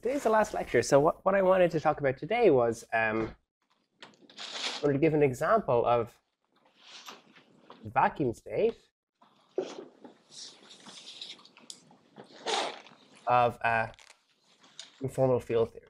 today's the last lecture. So what I wanted to talk about today was I wanted to give an example of vacuum state of conformal field theory.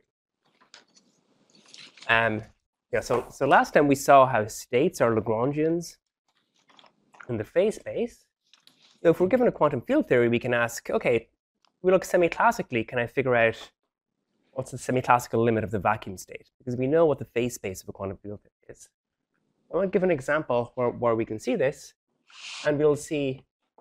So last time we saw how states are Lagrangians in the phase space. So if we're given a quantum field theory, we can ask, okay, we look semi-classically, can I figure out what's the semi-classical limit of the vacuum state? Because we know what the phase space of a quantum field theory is. I want to give an example where we can see this, and we'll see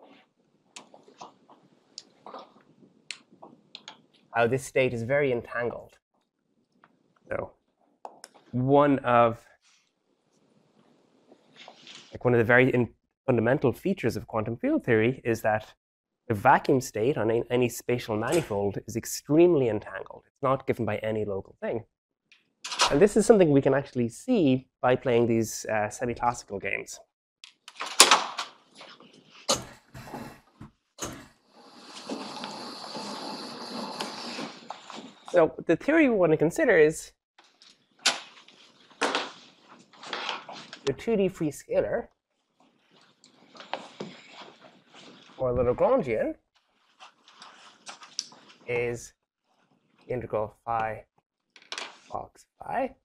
how this state is very entangled. So one of the very fundamental features of quantum field theory is that the vacuum state on any spatial manifold is extremely entangled. It's not given by any local thing. And this is something we can actually see by playing these semi-classical games. So the theory we want to consider is the 2D free scalar, or the Lagrangian, is integral phi box phi.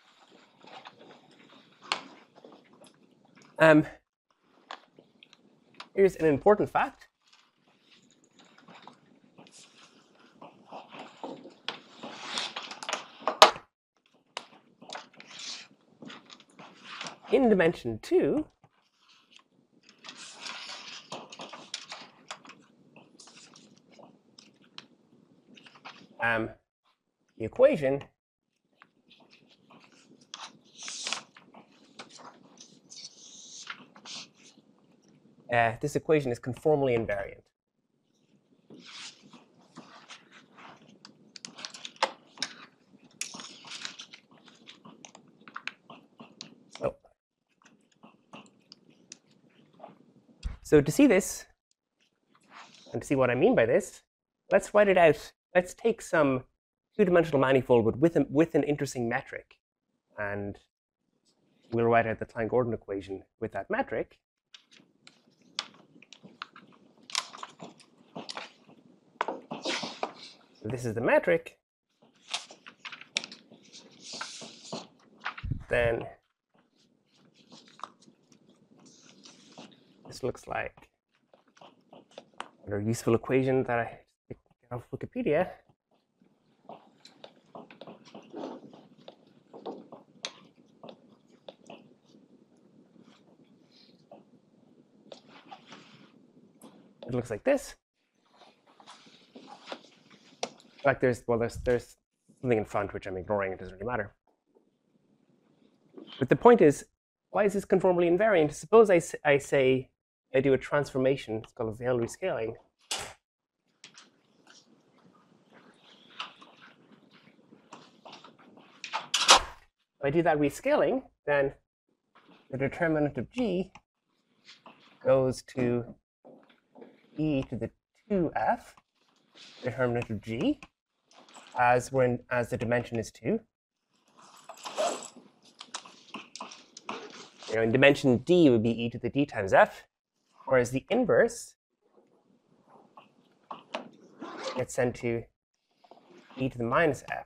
Here's an important fact. In dimension 2, the equation this equation is conformally invariant. So to see this, and to see what I mean by this, let's write it out. Let's take some two-dimensional manifold with an interesting metric, and we'll write out the Klein-Gordon equation with that metric. So this is the metric. Then this looks like another useful equation that I picked off Wikipedia. It looks like this. In fact, there's something in front which I'm ignoring. It doesn't really matter. But the point is, why is this conformally invariant? Suppose I say I do a transformation. It's called a Weyl rescaling. If I do that rescaling, then the determinant of G goes to e to the 2f, determinant of G, as the dimension is 2. In dimension D would be e to the d times f, whereas the inverse gets sent to e to the minus f.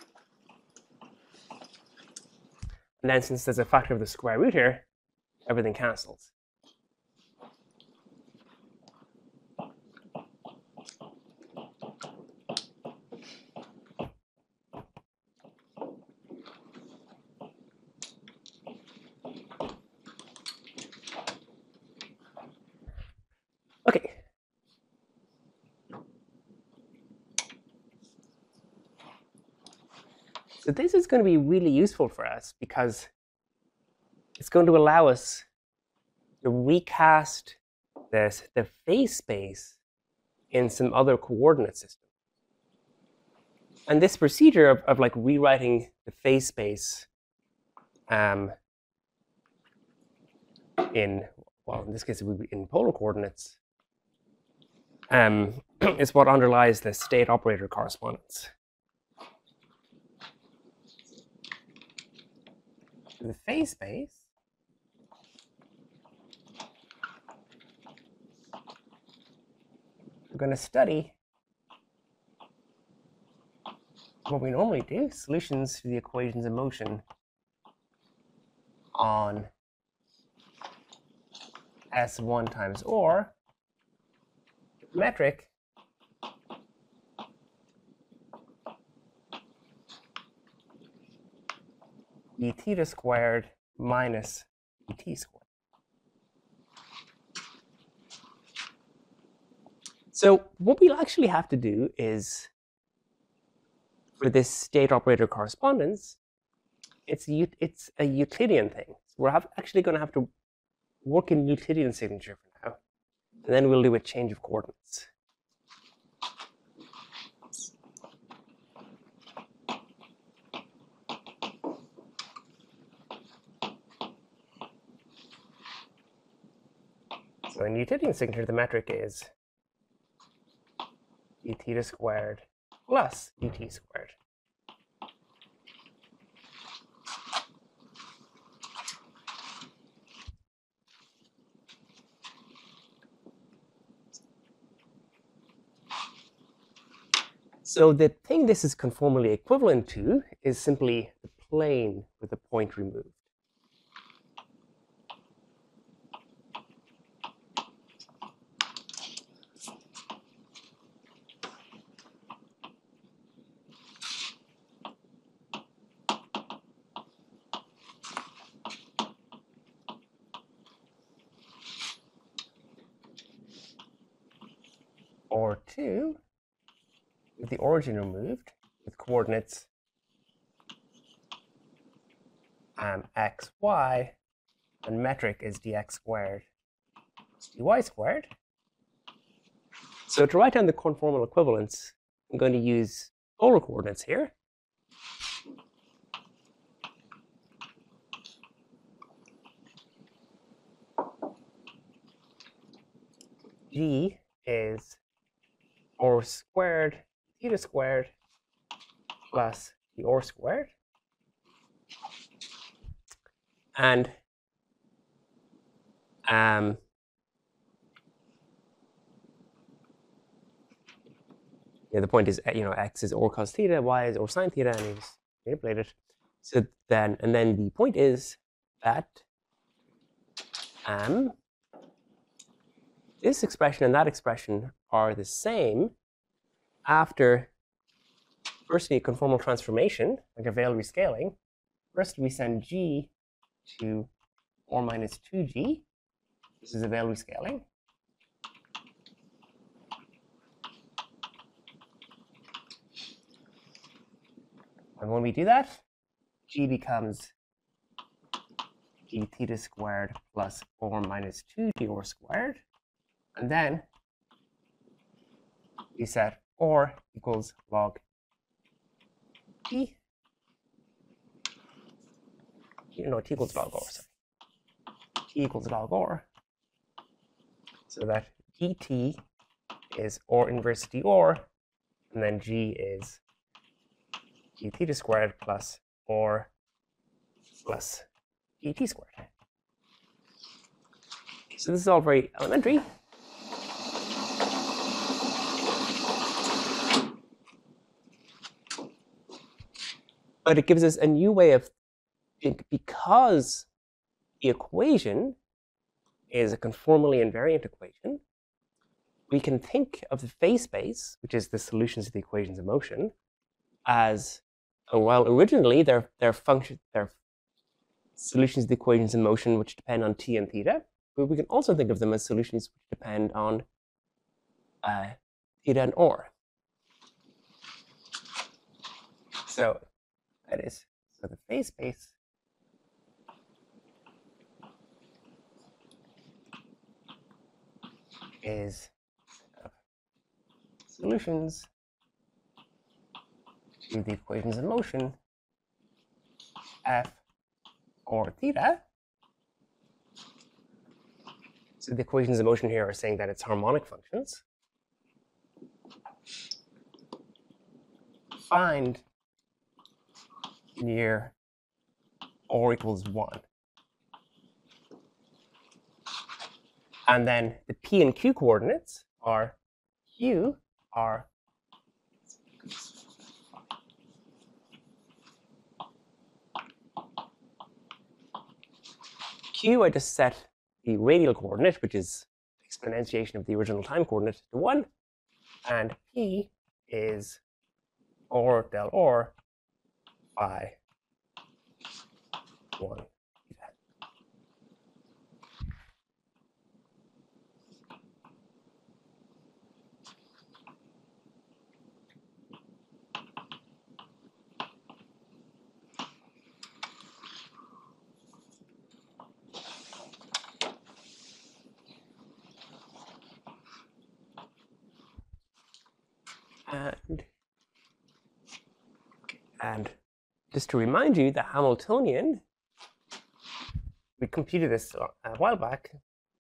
And then since there's a factor of the square root here, everything cancels. Okay. So this is going to be really useful for us because it's going to allow us to recast the phase space in some other coordinate system. And this procedure of like rewriting the phase space in this case it would be in polar coordinates, is what underlies the state operator correspondence. the phase space, we're going to study what we normally do, solutions to the equations of motion on S1 times or metric d theta squared minus dt squared. So what we'll actually have to do is, for this state operator correspondence, it's a Euclidean thing. So we're actually going to have to work in Euclidean signature for now, and then we'll do a change of coordinates. So in Euclidean signature, the metric is d theta squared plus dt squared. So the thing this is conformally equivalent to is simply the plane with the point removed. Or 2, with the origin removed, with coordinates x, y, and metric is dx squared dy squared. So to write down the conformal equivalence, I'm going to use polar coordinates here. G is or squared theta squared plus the or squared. And the point is, x is or cos theta, y is or sine theta, and you just manipulate it. So then, and then the point is that this expression and that expression are the same after, firstly, a conformal transformation, like a Weyl rescaling. First, we send g to or minus 2g. This is a Weyl rescaling. And when we do that, g becomes d theta squared plus or minus 2g or squared. And then we set or equals log t. No, t equals log or, sorry. T equals log or. So that dt is or inverse d or, and then g is d theta squared plus or plus dt squared. So this is all very elementary. But it gives us a new way of, because the equation is a conformally invariant equation, we can think of the phase space, which is the solutions to the equations of motion, as, well, originally they're solutions to the equations of motion which depend on t and theta, but we can also think of them as solutions which depend on theta and or. So that is, so the phase space is solutions to the equations of motion f or theta. So the equations of motion here are saying that it's harmonic functions. Find near or equals 1. And then the P and Q coordinates are Q are Q, I just set the radial coordinate, which is exponentiation of the original time coordinate, to 1. And P is or del or by 1. And just to remind you, the Hamiltonian, we computed this a while back,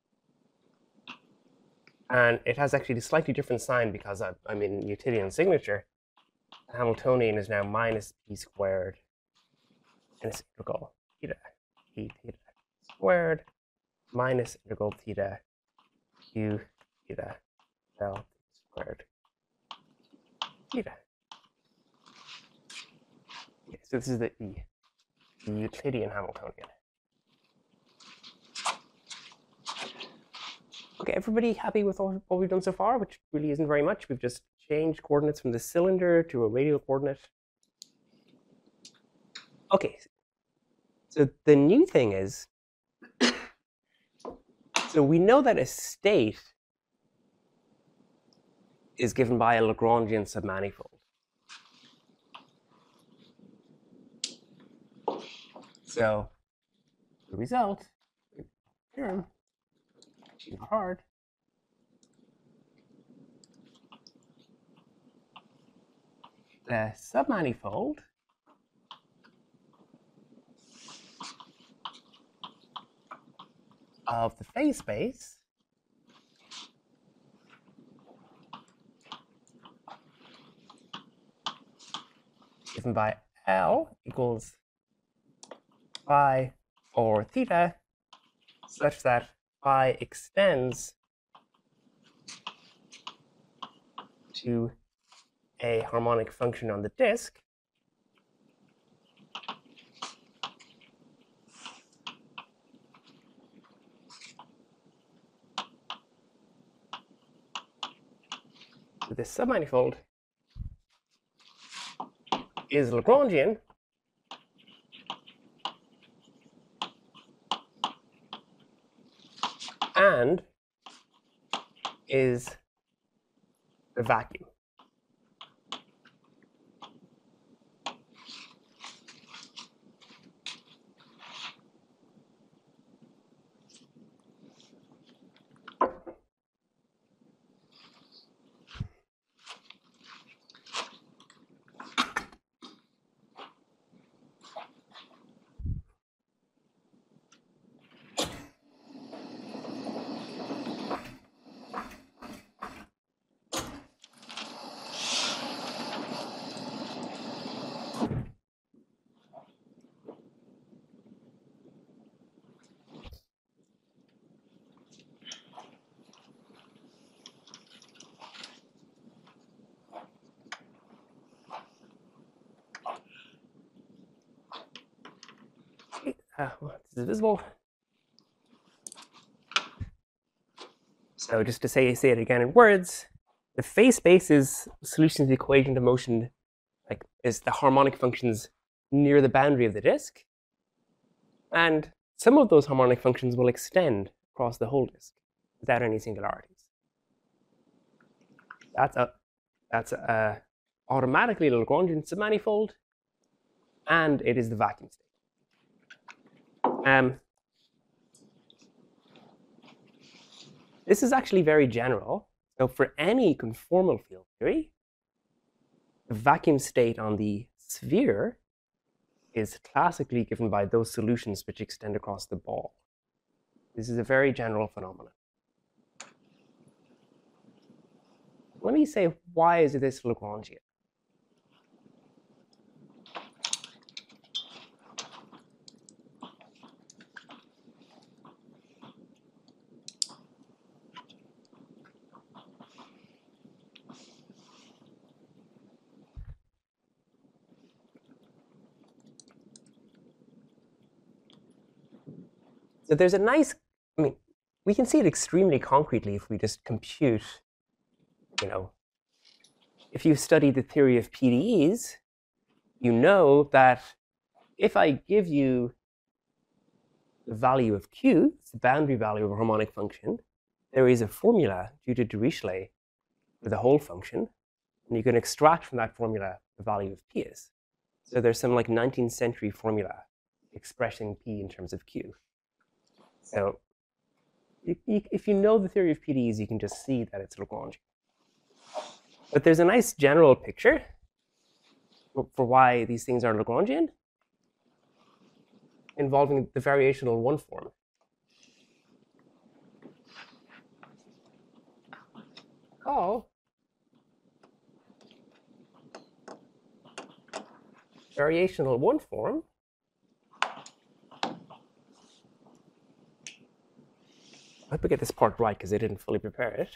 and it has actually a slightly different sign because I'm in Euclidean signature. The Hamiltonian is now minus p squared, and it's integral theta, p theta squared, minus integral theta, q theta, del squared theta. Okay, so this is the Euclidean Hamiltonian. Okay, everybody happy with what we've done so far, which really isn't very much. We've just changed coordinates from the cylinder to a radial coordinate. Okay, so the new thing is, so we know that a state is given by a Lagrangian submanifold. So the result, term, not hard, the submanifold of the phase space given by L equals phi or theta such that phi extends to a harmonic function on the disk so this submanifold is Lagrangian and is the vacuum. Well, this is visible. So just to say it again in words, the phase space is solution to the equation of motion, like is the harmonic functions near the boundary of the disk, and some of those harmonic functions will extend across the whole disk without any singularities. That's automatically a Lagrangian submanifold, and it is the vacuum state. This is actually very general. So for any conformal field theory, the vacuum state on the sphere is classically given by those solutions which extend across the ball. This is a very general phenomenon. Let me say, why is this Lagrangian? So there's a nice, I mean, we can see it extremely concretely if we just compute, if you study the theory of PDEs, you know that if I give you the value of Q, it's the boundary value of a harmonic function, there is a formula due to Dirichlet for the whole function, and you can extract from that formula the value of P is. So there's some like 19th century formula expressing P in terms of Q. So if you know the theory of PDEs, you can just see that it's Lagrangian. But there's a nice general picture for why these things are Lagrangian involving the variational one form. Variational one form I hope I get this part right because I didn't fully prepare it.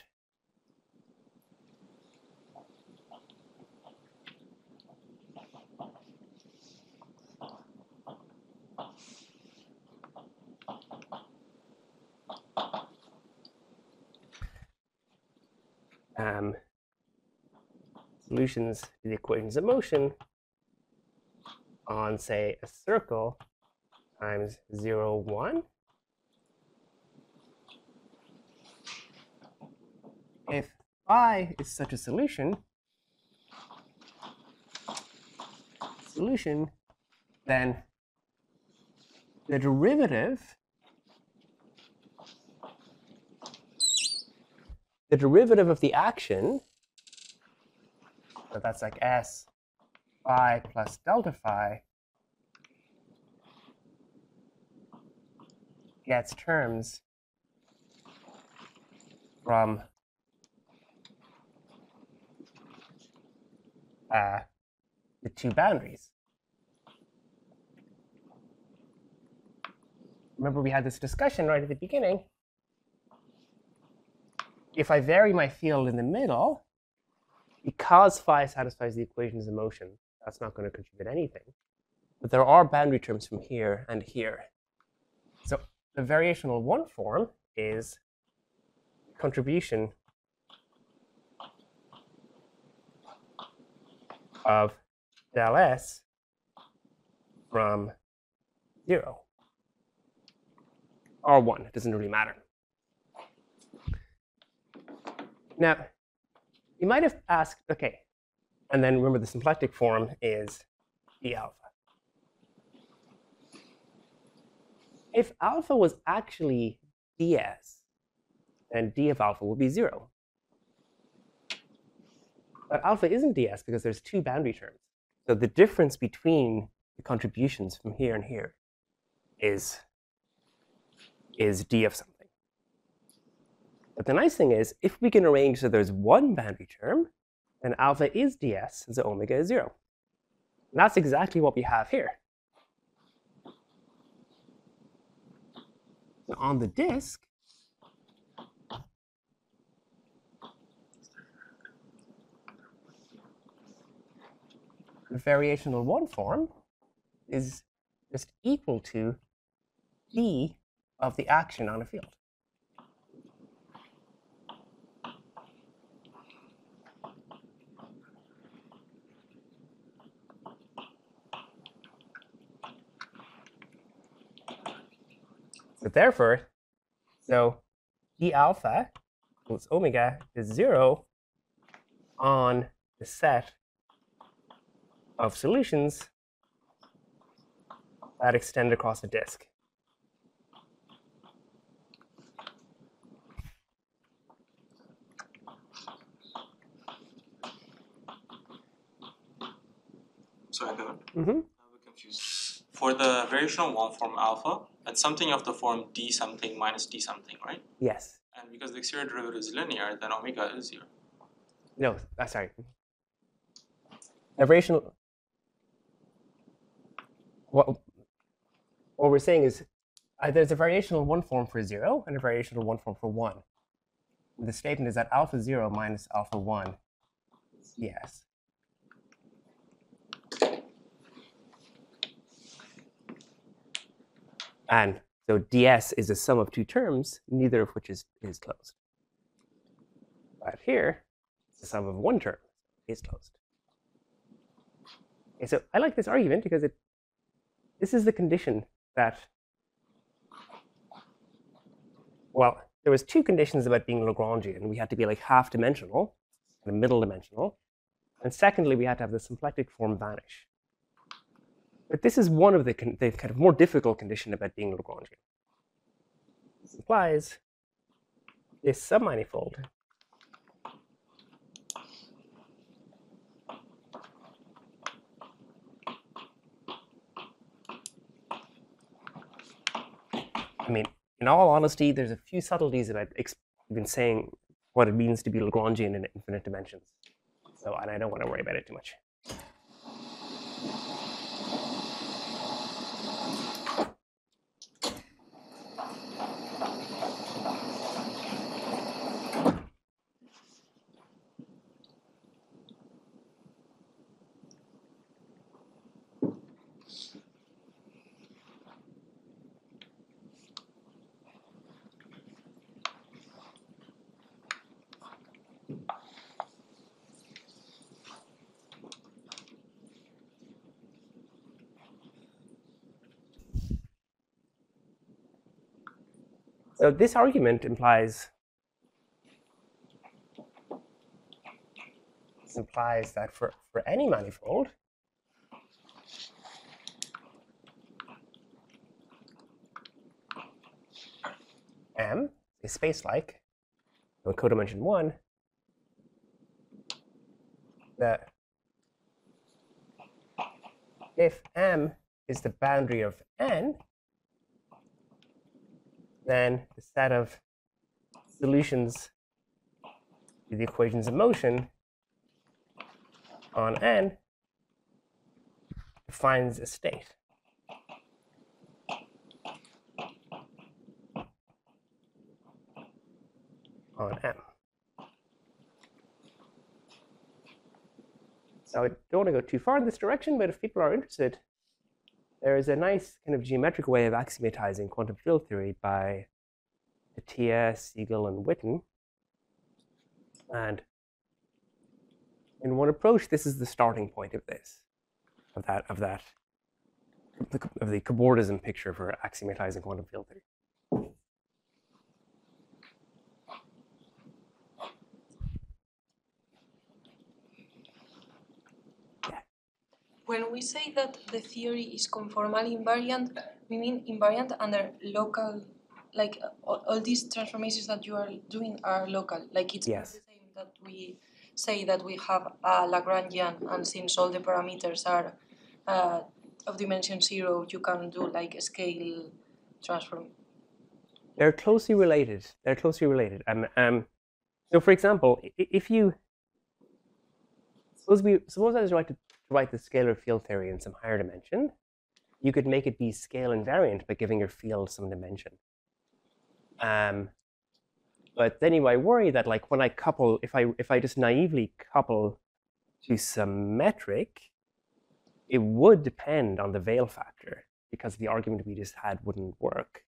Solutions to the equations of motion on, say, a circle times 0, 1. If phi is such a solution, then the derivative of the action, so that's like S phi plus delta phi, gets terms from the two boundaries. Remember, we had this discussion right at the beginning. If I vary my field in the middle, because phi satisfies the equations of motion, that's not going to contribute anything. But there are boundary terms from here and here. So the variational one form is contribution of del S from 0. Or 1, it doesn't really matter. Now, you might have asked, OK, and then remember the symplectic form is d alpha. If alpha was actually ds, then d of alpha would be 0. But alpha isn't ds because there's two boundary terms. So the difference between the contributions from here and here is d of something. But the nice thing is, if we can arrange so there's one boundary term, then alpha is ds, and so omega is 0. And that's exactly what we have here. So on the disk, the variational one form is just equal to d of the action on a field. So therefore, d alpha equals omega is 0 on the set of solutions that extend across the disk. Sorry, Kevin. I'm a bit confused. For the variational one form alpha, it's something of the form d something minus d something, right? Yes. And because the exterior derivative is linear, then omega is 0. No, sorry. A variational. What we're saying is there's a variational one form for 0 and a variational one form for 1. And the statement is that alpha 0 minus alpha 1 is ds. And So ds is a sum of two terms, neither of which is closed. But here, it's the sum of one term, is closed. Okay, so I like this argument because this is the condition that, well, there was two conditions about being Lagrangian. We had to be like half-dimensional, and middle-dimensional. And secondly, we had to have the symplectic form vanish. But this is one of the kind of more difficult condition about being Lagrangian. This implies this submanifold I mean, in all honesty, there's a few subtleties about even saying what it means to be Lagrangian in infinite dimensions. So, and I don't want to worry about it too much. So this argument implies that for any manifold, M is space-like, so codimension 1, that if M is the boundary of N, then the set of solutions to the equations of motion on N defines a state. On M. So I don't want to go too far in this direction, but if people are interested, there is a nice kind of geometric way of axiomatizing quantum field theory by Atiyah, Siegel, and Witten. And in one approach, this is the starting point of this, of the cobordism picture for axiomatizing quantum field theory. When we say that the theory is conformally invariant, we mean invariant under local, like all these transformations that you are doing are local. Like it's Yes. not the same that we say that we have a Lagrangian, and since all the parameters are of dimension 0, you can do like a scale transform. They're closely related. They're closely related. So, for example, if you suppose I was to write the scalar field theory in some higher dimension, you could make it be scale invariant by giving your field some dimension. But then you might worry that, like, when I couple, if I just naively couple to some metric, it would depend on the Veil factor because the argument we just had wouldn't work.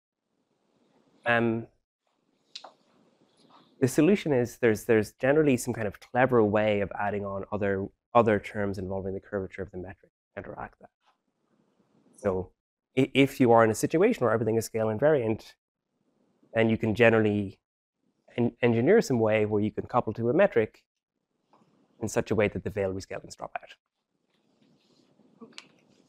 The solution is there's generally some kind of clever way of adding on other terms involving the curvature of the metric to counteract that. So if you are in a situation where everything is scale invariant, then you can generally engineer some way where you can couple to a metric in such a way that the Veil rescalings drop out. Okay.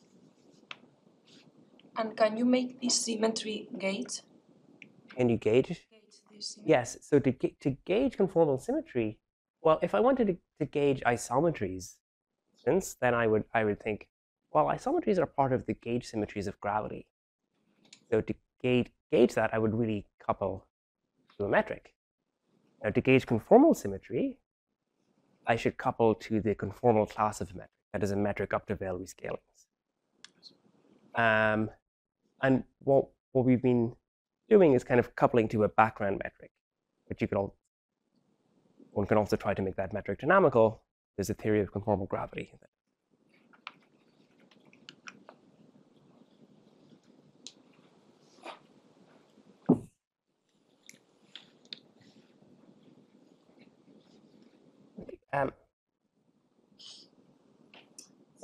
And can you make this symmetry gauge? Can you gauge? Yes. So to gauge conformal symmetry, well, if I wanted to gauge isometries, then I would think, well, isometries are part of the gauge symmetries of gravity. So to gauge that, I would really couple to a metric. Now, to gauge conformal symmetry, I should couple to the conformal class of metric. That is a metric up to Veil rescalings. And what we've been doing is kind of coupling to a background metric, but one can also try to make that metric dynamical. There's a theory of conformal gravity.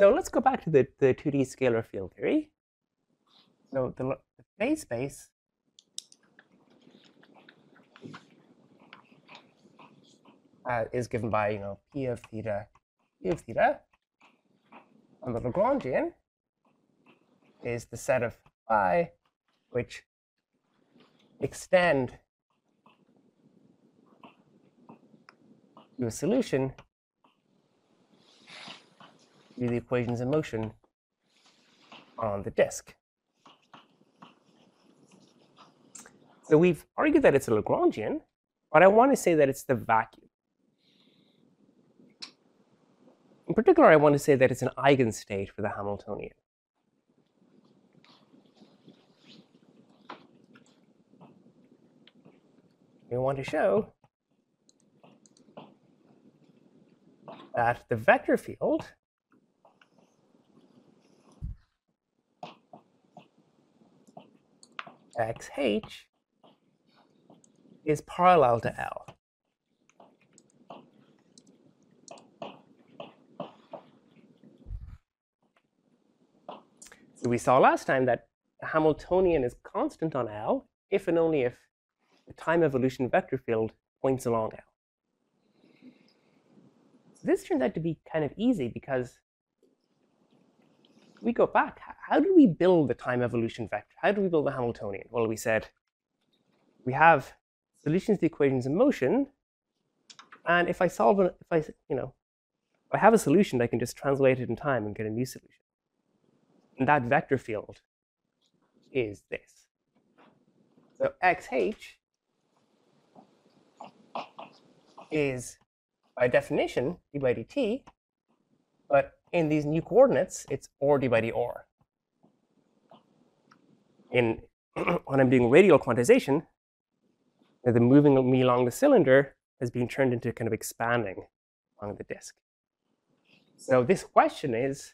So let's go back to the 2D scalar field theory. So the phase space is given by p of theta, and the Lagrangian is the set of phi which extend to a solution to the equations of motion on the disk. So we've argued that it's a Lagrangian, but I want to say that it's the vacuum. In particular, I want to say that it's an eigenstate for the Hamiltonian. We want to show that the vector field xh is parallel to L. So we saw last time that the Hamiltonian is constant on L if and only if the time evolution vector field points along L. So this turns out to be kind of easy because we go back. How do we build the time evolution vector? How do we build the Hamiltonian? Well, we said we have solutions to the equations of motion, and if I solve it, if I have a solution, I can just translate it in time and get a new solution. And that vector field is this. So xh is, by definition, d by dt, but in these new coordinates, it's or d by dr. When I'm doing radial quantization, the moving of me along the cylinder has been turned into kind of expanding along the disk. So this question is,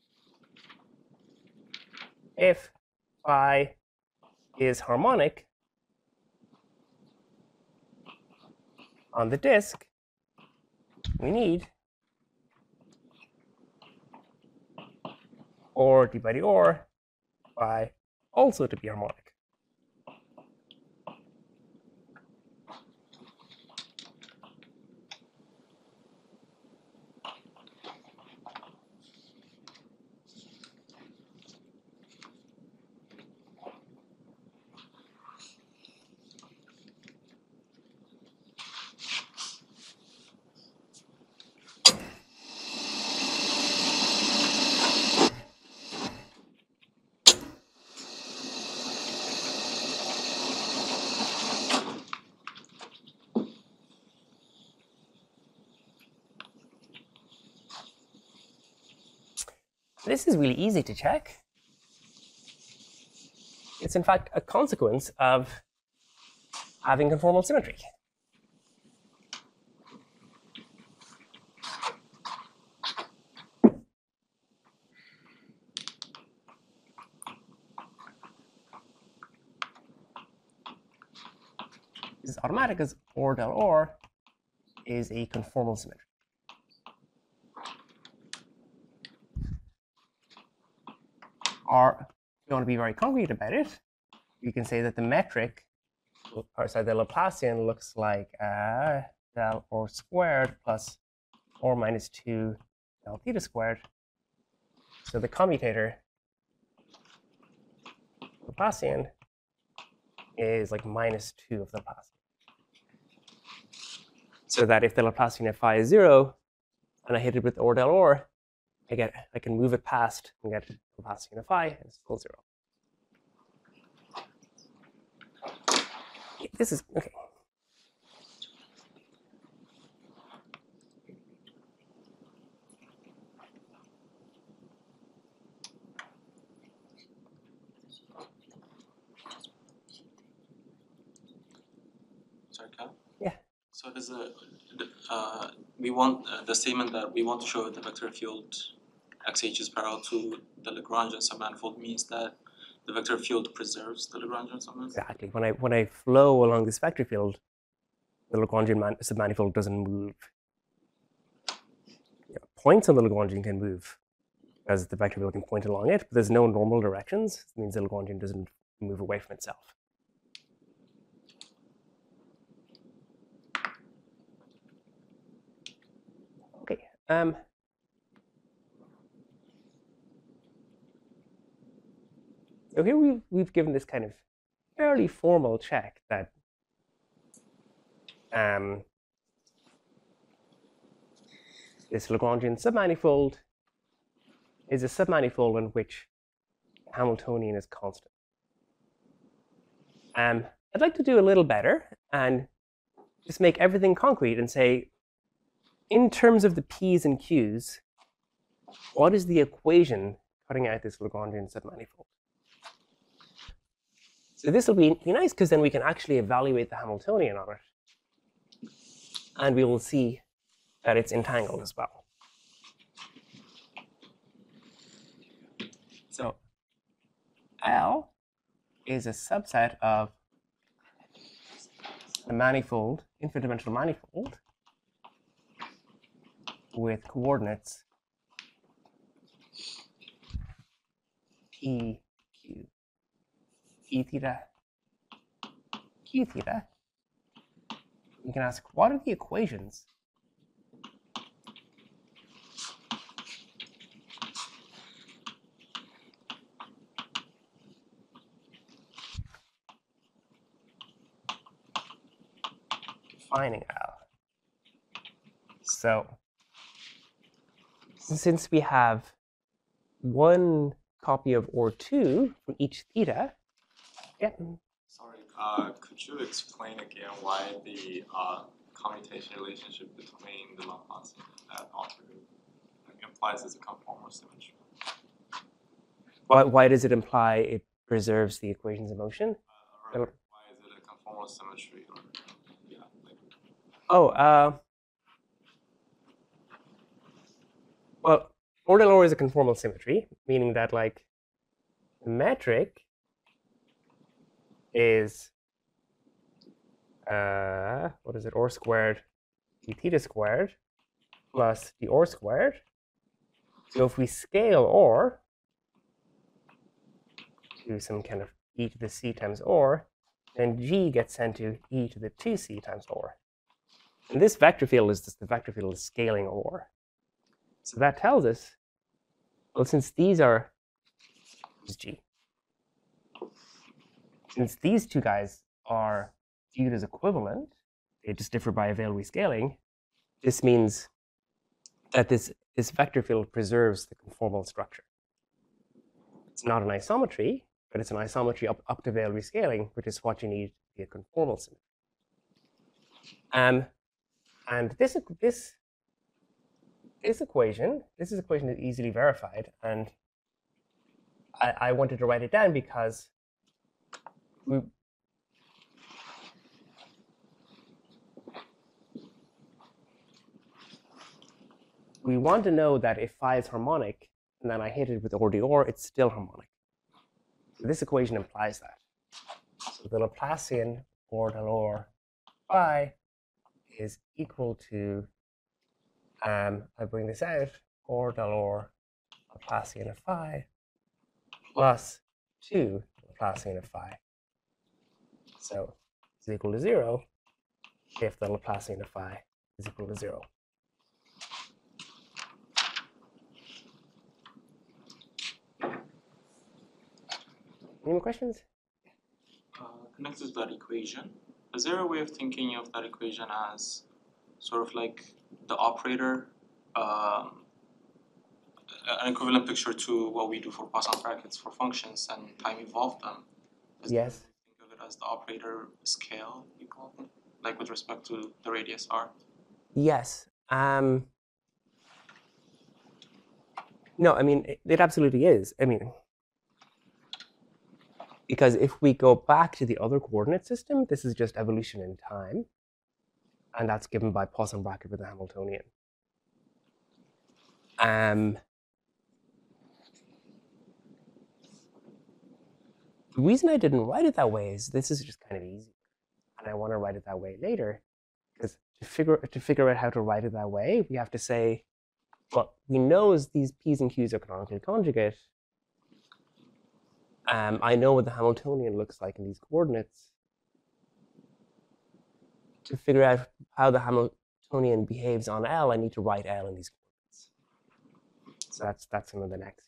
if phi is harmonic on the disk, we need or d by dr phi also to be harmonic. This is really easy to check. It's in fact a consequence of having conformal symmetry. This is automatic as or del or is a conformal symmetry. Or, if you want to be very concrete about it, you can say that the metric, or sorry, the Laplacian looks like del or squared plus or minus 2 del theta squared. So the commutator Laplacian is like minus 2 of the Laplacian. So that if the Laplacian of phi is 0, and I hit it with or del or, I can move it past and get Laplacian of phi, and it's still 0. This is okay. Sorry, Cal? Yeah. So does we want the statement that we want to show the vector field xh is parallel to the Lagrangian submanifold means that the vector field preserves the Lagrangian submanifold? Exactly. When I flow along this vector field, the Lagrangian submanifold doesn't move. Points on the Lagrangian can move, because the vector field can point along it, but there's no normal directions. It means the Lagrangian doesn't move away from itself. Okay. So here we've given this kind of fairly formal check that this Lagrangian submanifold is a submanifold in which Hamiltonian is constant. I'd like to do a little better and just make everything concrete and say, in terms of the P's and Q's, what is the equation cutting out this Lagrangian submanifold? So this will be nice because then we can actually evaluate the Hamiltonian on it. And we will see that it's entangled as well. So L is a subset of a manifold, infinite dimensional manifold, with coordinates P, Q, E theta, Q theta. We can ask, what are the equations defining L? So since we have one copy of OR2 for each theta, yeah. Sorry, could you explain again why the commutation relationship between the Laplacian and that operator implies it's a conformal symmetry? Why does it imply it preserves the equations of motion? Or why is it a conformal symmetry? Or, yeah, like... Oh, well, OR is a conformal symmetry, meaning that like the metric is what is it? OR squared d theta squared plus the OR squared. So if we scale OR to some kind of e to the c times OR, then G gets sent to e to the 2c times OR. And this vector field is just the vector field is scaling OR. So that tells us, well, since these are G, since these two guys are viewed as equivalent, they just differ by avail rescaling, this means that this vector field preserves the conformal structure. It's not an isometry, but it's an isometry up to Weyl rescaling, which is what you need to be a conformal symmetry. And this equation is easily verified, and I wanted to write it down because we want to know that if phi is harmonic, and then I hit it with OR dOr, it's still harmonic. So this equation implies that. So the Laplacian OR dOr phi is equal to, I bring this out, OR dOr Laplacian of phi plus 2 Laplacian of phi. So it's equal to 0 if the Laplacian of phi is equal to 0. Any more questions? Connected to that equation, is there a way of thinking of that equation as sort of like the operator, an equivalent picture to what we do for Poisson brackets for functions and time evolve them? Yes. Think of it as the operator scale, you call it, like with respect to the radius r? Yes. No, I mean, it absolutely is. I mean, because if we go back to the other coordinate system, this is just evolution in time. And that's given by Poisson bracket with the Hamiltonian. The reason I didn't write it that way is this is just kind of easy. And I want to write it that way later. Because to figure out how to write it that way, we have to say, Well, we know as these p's and q's are canonically conjugate, I know what the Hamiltonian looks like in these coordinates. To figure out how the Hamiltonian behaves on L, I need to write L in these coordinates. So that's kind of the next.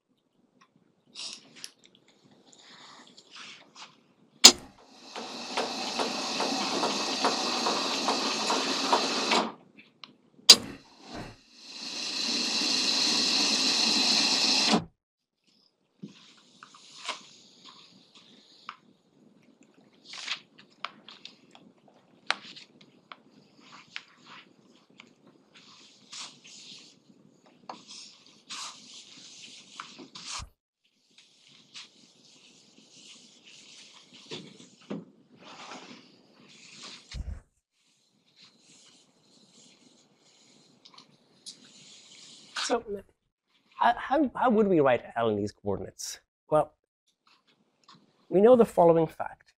So how would we write L in these coordinates? Well, we know the following fact.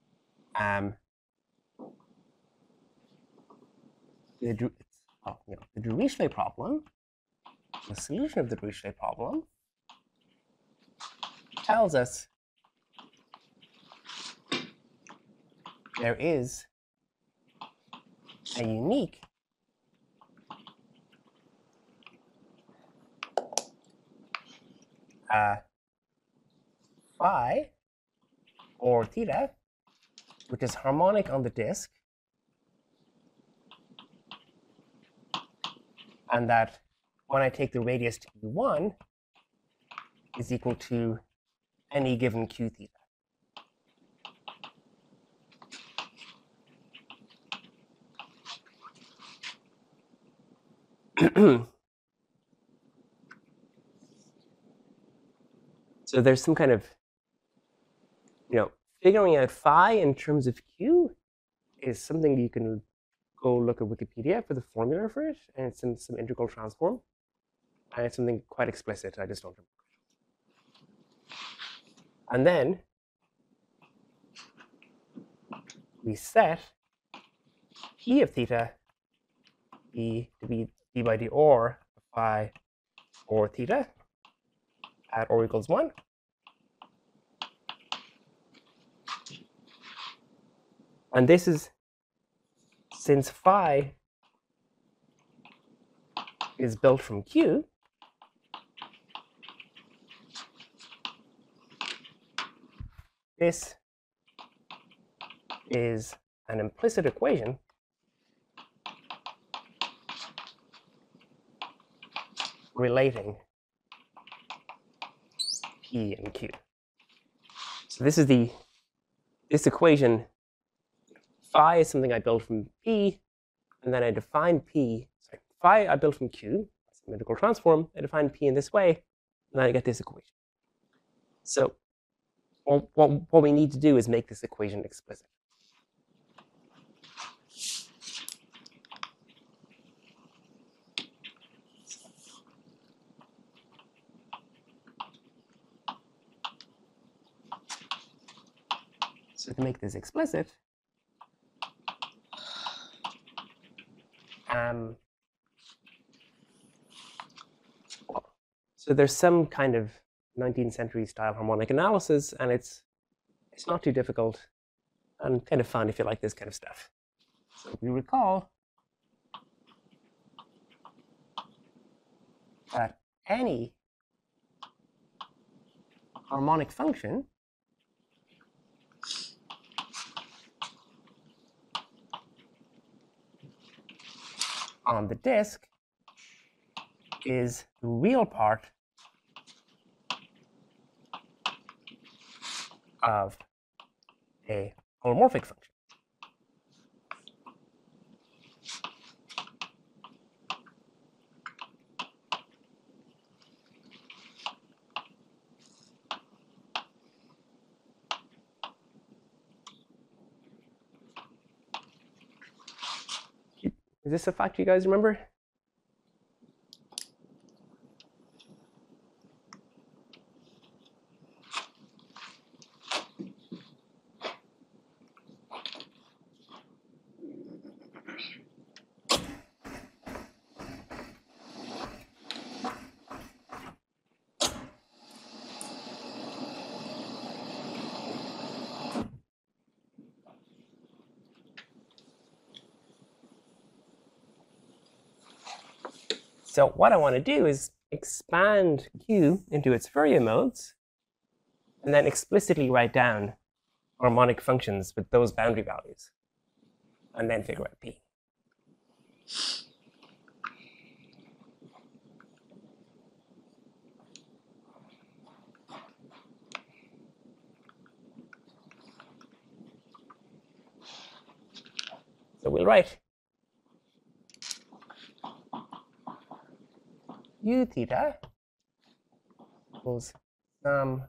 The Dirichlet problem, the solution of the Dirichlet problem, tells us there is a unique phi or theta, which is harmonic on the disk, and that when I take the radius to be 1 is equal to any given q theta. So there's some kind of, figuring out phi in terms of q is something you can go look at Wikipedia for the formula for it, and it's in some integral transform. And it's something quite explicit, I just don't remember. And then we set p of theta to be d by d or phi or theta at or equals 1. And this is, since phi is built from q, this is an implicit equation relating p and q. So this is this equation. Phi is something I built from p, and then I define p. Sorry, phi I built from q, that's an integral transform. I define p in this way, and then I get this equation. So what we need to do is make this equation explicit. So to make this explicit, so there's some kind of 19th century style harmonic analysis, and it's not too difficult and kind of fun if you like this kind of stuff. So we recall that any harmonic function on the disk is the real part of a holomorphic function. Is this a fact you guys remember? So what I want to do is expand Q into its Fourier modes, and then explicitly write down harmonic functions with those boundary values, and then figure out P. So we'll write U theta equals sum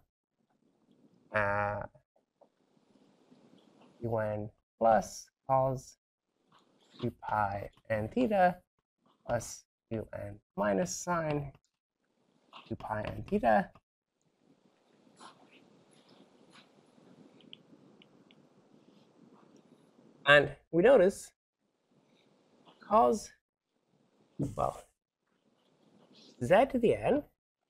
UN plus cos 2 pi n theta plus UN minus sine 2 pi n theta. And we notice cos, well, z to the n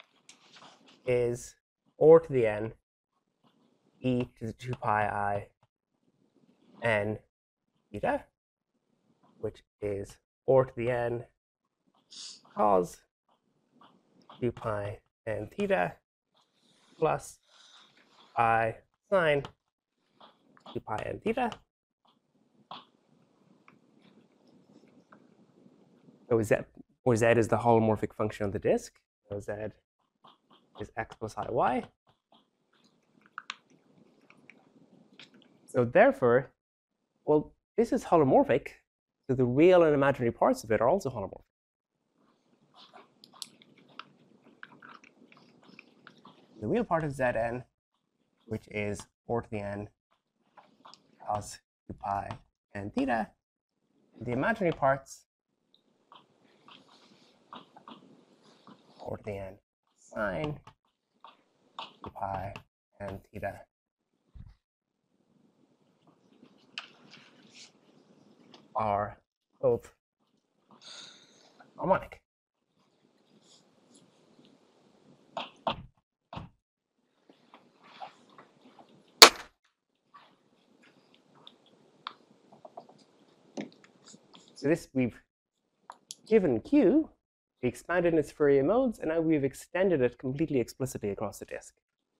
is or to the n e to the 2 pi I n theta, which is or to the n cos 2 pi n theta plus I sine 2 pi n theta. So z, or z is the holomorphic function of the disk. So z is x plus iy. So therefore, well, this is holomorphic, so the real and imaginary parts of it are also holomorphic. The real part of Zn, which is or to the n cos 2 pi n theta, the imaginary parts or to the n sine 2 pi n theta are both harmonic. So this, we've given Q, we expanded its Fourier modes, and now we've extended it completely explicitly across the disk.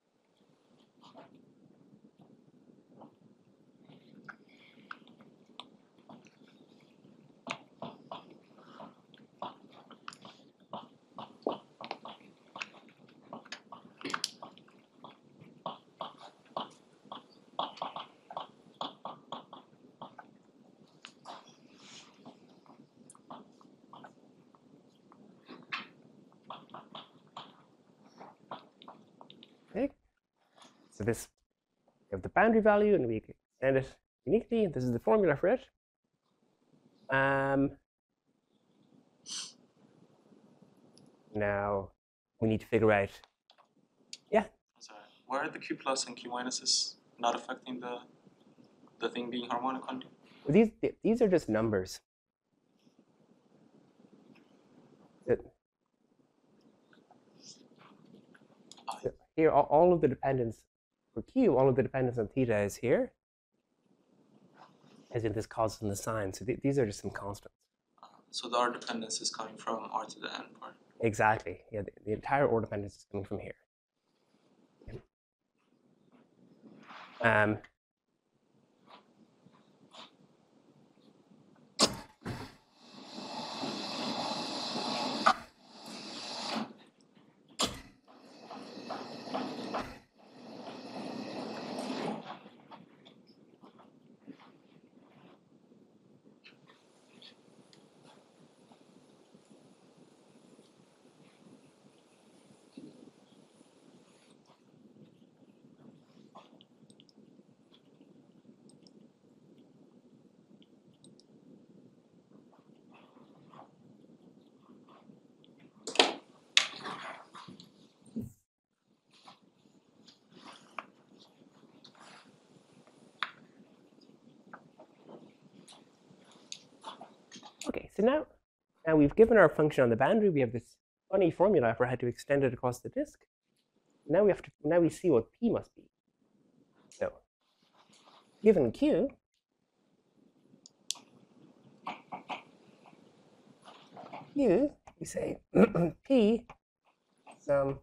Okay. So this, we have the boundary value, and we extend it uniquely. This is the formula for it. Now we need to figure out, yeah. Sorry, why are the Q plus and Q minuses not affecting the thing being harmonic on D? Well, these are just numbers. Here, all of the dependence for Q, all of the dependence on theta is here, as in this cos and the sine. So these are just some constants. So the R dependence is coming from R to the n part. Exactly. Yeah, the entire or dependence is coming from here. Okay, so now we've given our function on the boundary. We have this funny formula for how to extend it across the disk. Now we see what P must be. So given Q, Q we say P some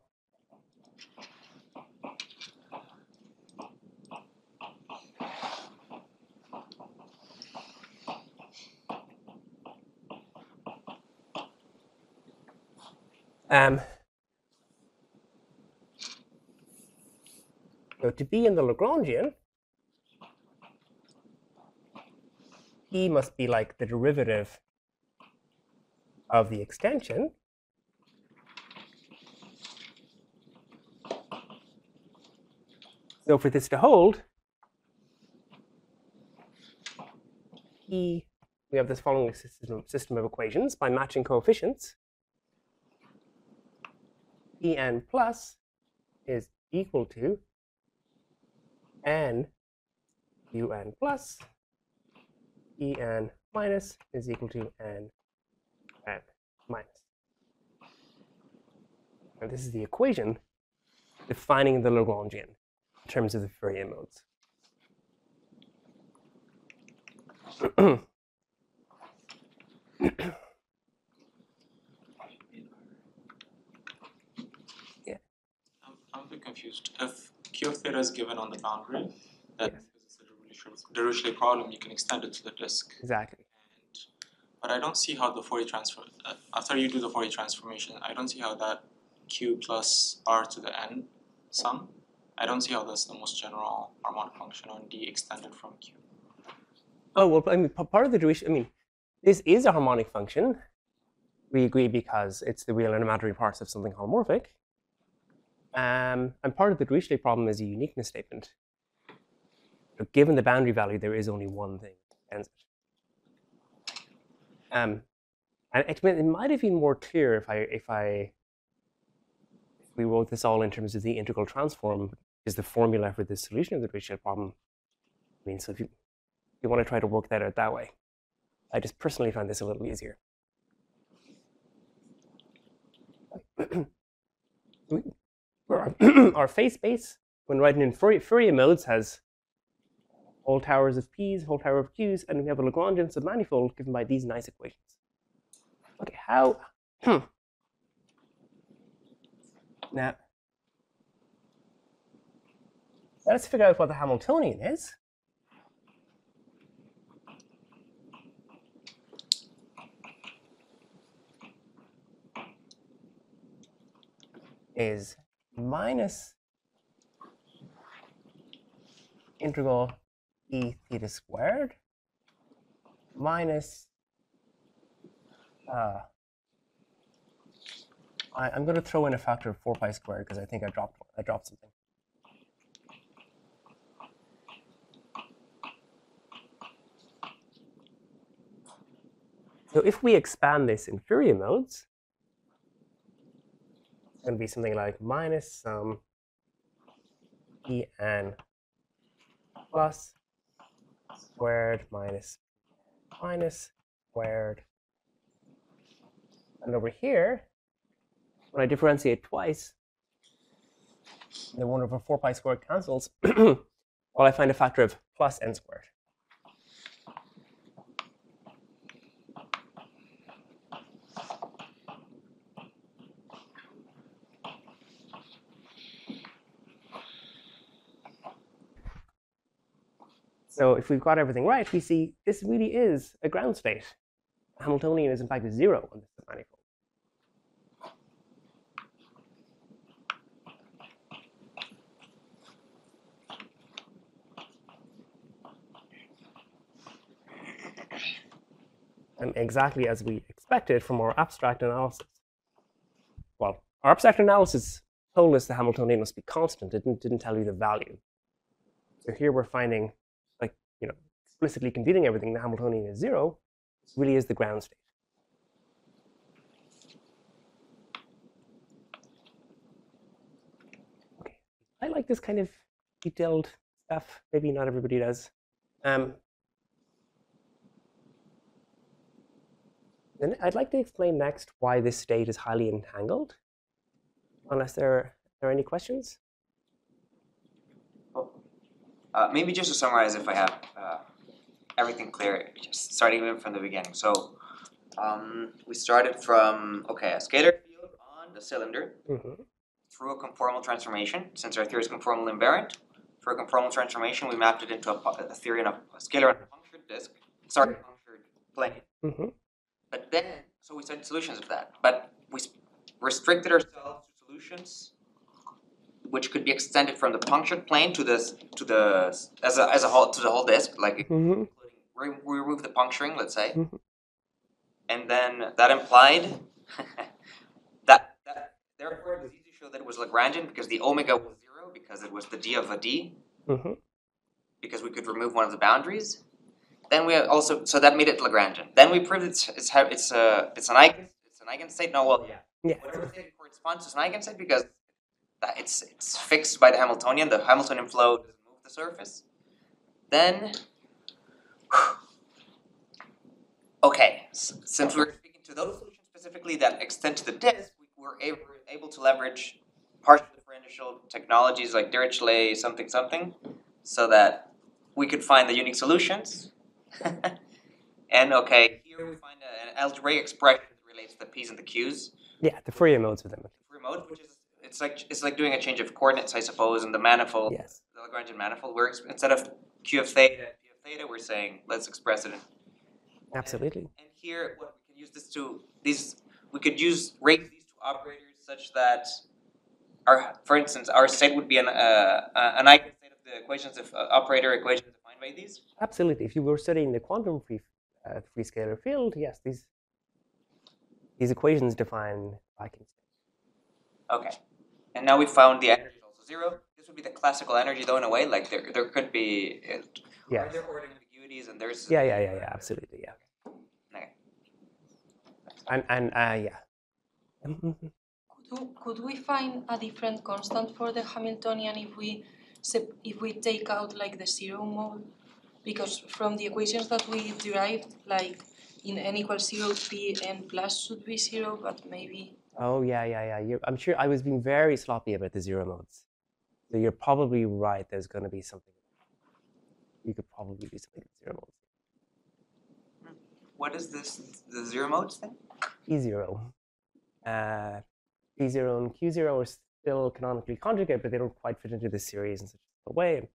so to be in the Lagrangian, P must be like the derivative of the extension. So for this to hold, P, we have this following system of equations by matching coefficients. Pn plus is equal to n un plus. En minus is equal to n minus. And this is the equation defining the Lagrangian in terms of the Fourier modes. I'm a bit confused. If Q of theta is given on the boundary, that Yes. because it's a Dirichlet problem, you can extend it to the disk. Exactly. But I don't see how the Fourier transform. After you do the Fourier transformation, I don't see how that Q plus R to the n sum. I don't see how that's the most general harmonic function on D extended from Q. Oh, well, I mean, part of the Dirichlet, I mean, this is a harmonic function. We agree because it's the real and imaginary parts of something holomorphic. And part of the Dirichlet problem is a uniqueness statement. So given the boundary value, there is only one thing that ends it. And it might have been more clear if we wrote this all in terms of the integral transform, is the formula for the solution of the Dirichlet problem. I mean, so if you want to try to work that out that way, I just personally find this a little easier. Our phase space, when writing in Fourier modes, has whole towers of P's, whole tower of Q's, and we have a Lagrangian submanifold given by these nice equations. Okay, how? Now, let's figure out what the Hamiltonian is. Is minus integral e theta squared minus I'm going to throw in a factor of 4 pi squared because I think I dropped something. So if we expand this in Fourier modes, it's going to be something like minus some En plus squared minus squared. And over here, when I differentiate twice, the 1 over 4 pi squared cancels. Well, I find a factor of plus n squared. So if we've got everything right, we see this really is a ground state. Hamiltonian is in fact 0 on this manifold. And exactly as we expected from our abstract analysis. Well, our abstract analysis told us the Hamiltonian must be constant. It didn't tell you the value. So here we're finding, like, explicitly computing everything, the Hamiltonian is 0. This really is the ground state. Okay, I like this kind of detailed stuff. Maybe not everybody does. Then I'd like to explain next why this state is highly entangled, unless there are any questions. Maybe just to summarize, if I have everything clear, just starting from the beginning. So We started from a scalar field on the cylinder Mm-hmm. through a conformal transformation. Since our theory is conformal invariant, through a conformal transformation, we mapped it into a theory on a scalar on a punctured disk. Sorry, punctured plane. Mm-hmm. But then, so we studied solutions of that. But we restricted ourselves to solutions which could be extended from the punctured plane to the as a whole to the whole disk, like Mm-hmm. we remove the puncturing, let's say, Mhm. and then that implied that therefore it was easy to show that it was Lagrangian because the omega was 0 because it was the d of a d Mm-hmm. because we could remove one of the boundaries. Then we also that made it Lagrangian. Then we proved it's an eigenstate. No, well, yeah. Yeah. Whatever state it corresponds to an eigenstate because it's fixed by the Hamiltonian. The Hamiltonian flow doesn't move the surface. Then, since we were speaking to those solutions specifically that extend to the disk, we were able to leverage partial differential technologies like Dirichlet something, so that we could find the unique solutions. And here we find an algebraic expression that relates the p's and the q's. Yeah, the Fourier modes of them. Fourier mode, which is it's like doing a change of coordinates, I suppose, in the manifold, Yes. the Lagrangian manifold. Where instead of q of theta and p of theta, we're saying let's express it in. Absolutely. And here, what we can use this to we could raise these two operators such that for instance, our state would be an eigenstate of the equations of operator equations defined by these. Absolutely. If you were studying the quantum free scalar field, yes, these equations define eigenstates. Okay, and now we found the energy is also 0. This would be the classical energy, though, in a way. Like there could be Yes. there are ambiguities, and there's Yeah. Absolutely. Yeah. Okay. And yeah. Could we find a different constant for the Hamiltonian if we take out like the 0 mode? Because from the equations that we derived, like in n equals 0, p n plus should be 0, but maybe. Oh yeah. I'm sure I was being very sloppy about the 0 modes. So you're probably right. There's going to be something. You could probably do something with 0 modes. What is this? The 0 modes thing? P0. P0 and Q0 are still canonically conjugate, but they don't quite fit into this series in such a way.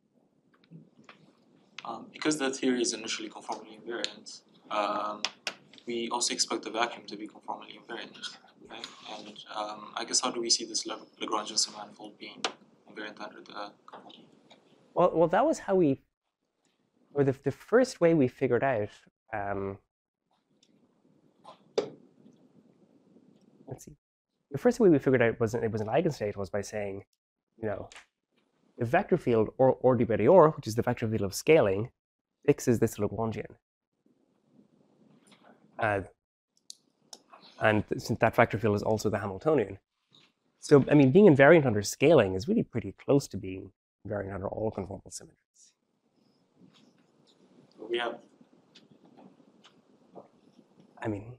Because the theory is initially conformally invariant, we also expect the vacuum to be conformally invariant, right? And I guess how do we see this Lagrangian submanifold being invariant under the conformal? Well, that was how the first way we figured out. Let's see. The first way we figured out it was an eigenstate was by saying, the vector field or du Barrier, which is the vector field of scaling, fixes this Lagrangian. And since that vector field is also the Hamiltonian. So, I mean, being invariant under scaling is really pretty close to being invariant under all conformal symmetries. We have. I mean,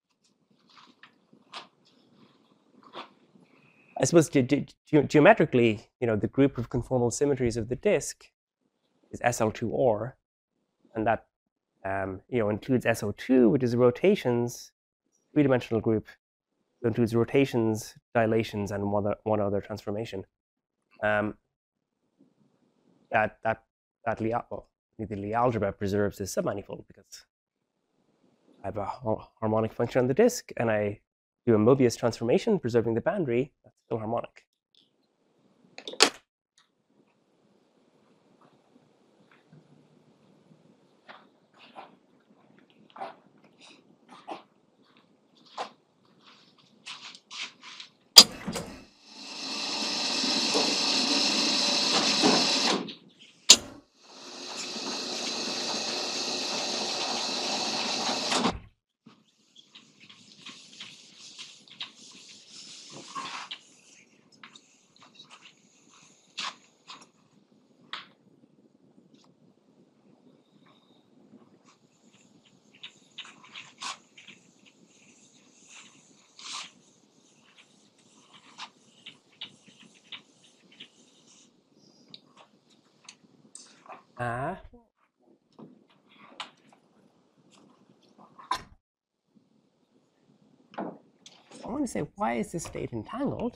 I suppose geometrically, the group of conformal symmetries of the disk is SL2OR, and that includes SO2, which is rotations, three-dimensional group. It includes rotations, dilations, and one other transformation. The Lie algebra preserves this submanifold because I have a harmonic function on the disk, and I do a Mobius transformation, preserving the boundary. That's still harmonic. want to say, why is this state entangled?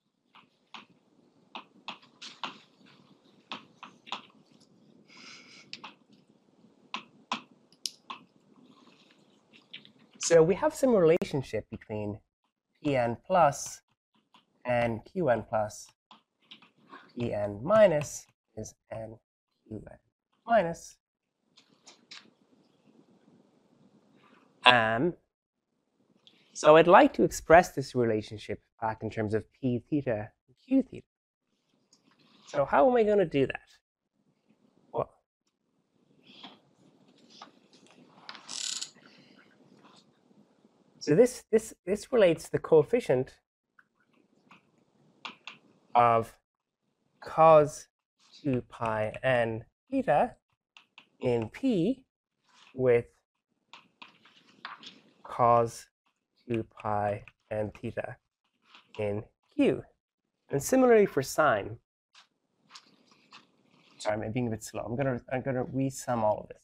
So we have some relationship between Pn plus and Qn plus. Pn minus is n Qn minus. So I'd like to express this relationship back in terms of P theta and Q theta. So how am I going to do that? Well, so this relates the coefficient of cos 2 pi n theta in P with cos 2 pi n theta in Q. And similarly for sine. Sorry, I'm being a bit slow. I'm gonna resum all of this.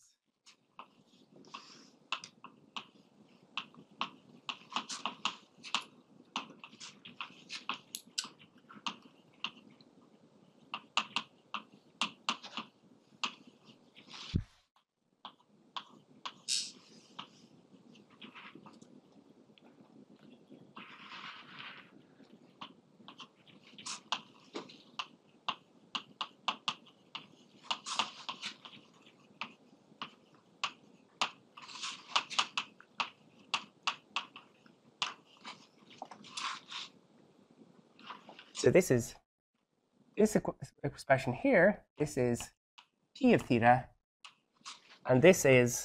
So this expression here, this is P of theta, and this is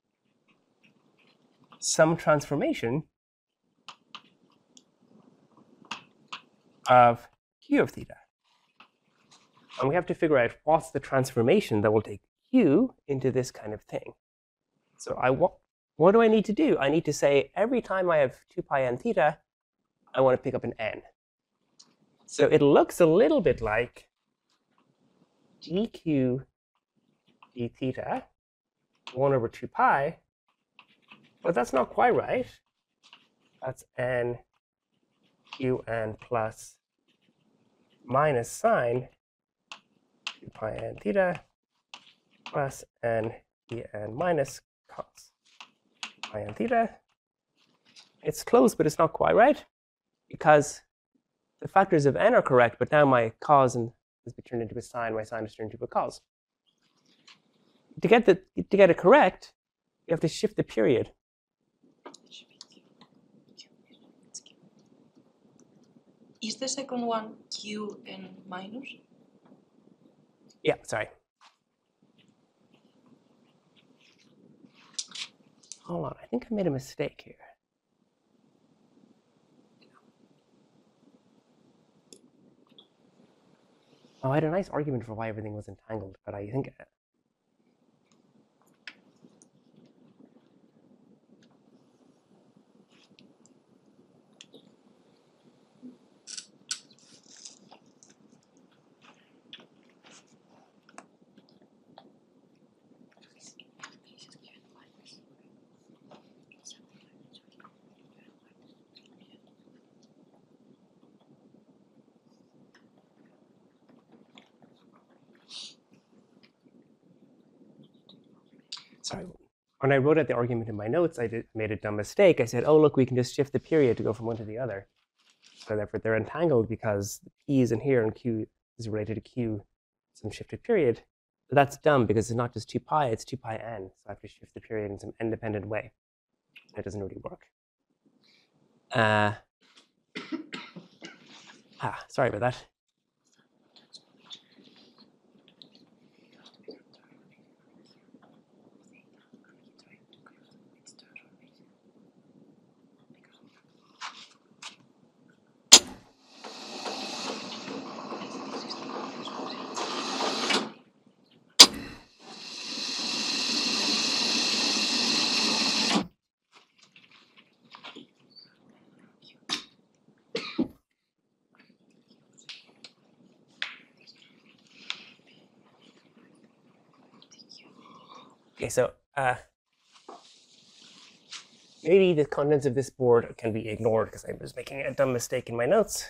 some transformation of Q of theta. And we have to figure out what's the transformation that will take Q into this kind of thing. So what do I need to do? I need to say every time I have 2 pi n theta, I want to pick up an n. So it looks a little bit like dq d theta 1 over 2 pi, but that's not quite right. That's n qn plus minus sine 2 pi n theta plus n en minus cos pi n theta. It's close, but it's not quite right, because the factors of n are correct, but now my cos has been turned into a sine, my sine is turned into a cos. To get it correct, you have to shift the period. Is the second one q and minus? Yeah, sorry. Hold on, I think I made a mistake here. Oh, I had a nice argument for why everything was entangled, but I think sorry. When I wrote out the argument in my notes, I made a dumb mistake. I said, oh, look, we can just shift the period to go from one to the other. So therefore, they're entangled because the P is in here and Q is related to Q, some shifted period. But that's dumb because it's not just 2 pi, it's 2 pi n. So I have to shift the period in some independent way. That doesn't really work. Sorry about that. Okay, so maybe the contents of this board can be ignored because I was making a dumb mistake in my notes.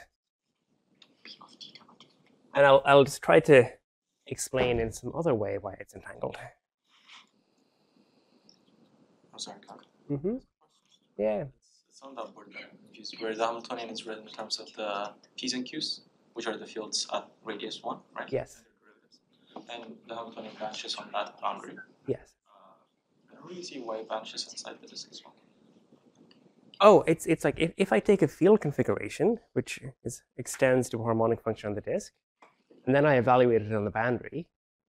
And I'll just try to explain in some other way why it's entangled. I'm sorry, Kyle. Mm-hmm. Yeah. It's on that board that I'm confused, where the Hamiltonian is written in terms of the P's and Q's, which are the fields at radius 1, right? Yes. And the Hamiltonian vanishes on that boundary. Yes. I don't really see why it vanishes inside the disk as well. Oh, it's like if I take a field configuration, which extends to a harmonic function on the disk, and then I evaluate it on the boundary,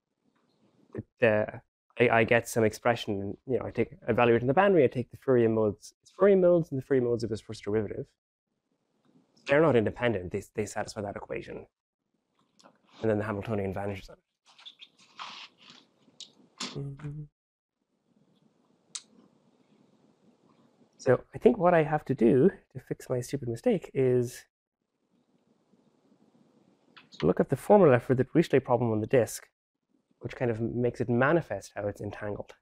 I get some expression. I evaluate in the boundary. I take the Fourier modes, and the Fourier modes of this first derivative. They're not independent. They satisfy that equation, and then the Hamiltonian vanishes on it. So I think what I have to do to fix my stupid mistake is look up the formula for the Dirichlet problem on the disk, which kind of makes it manifest how it's entangled.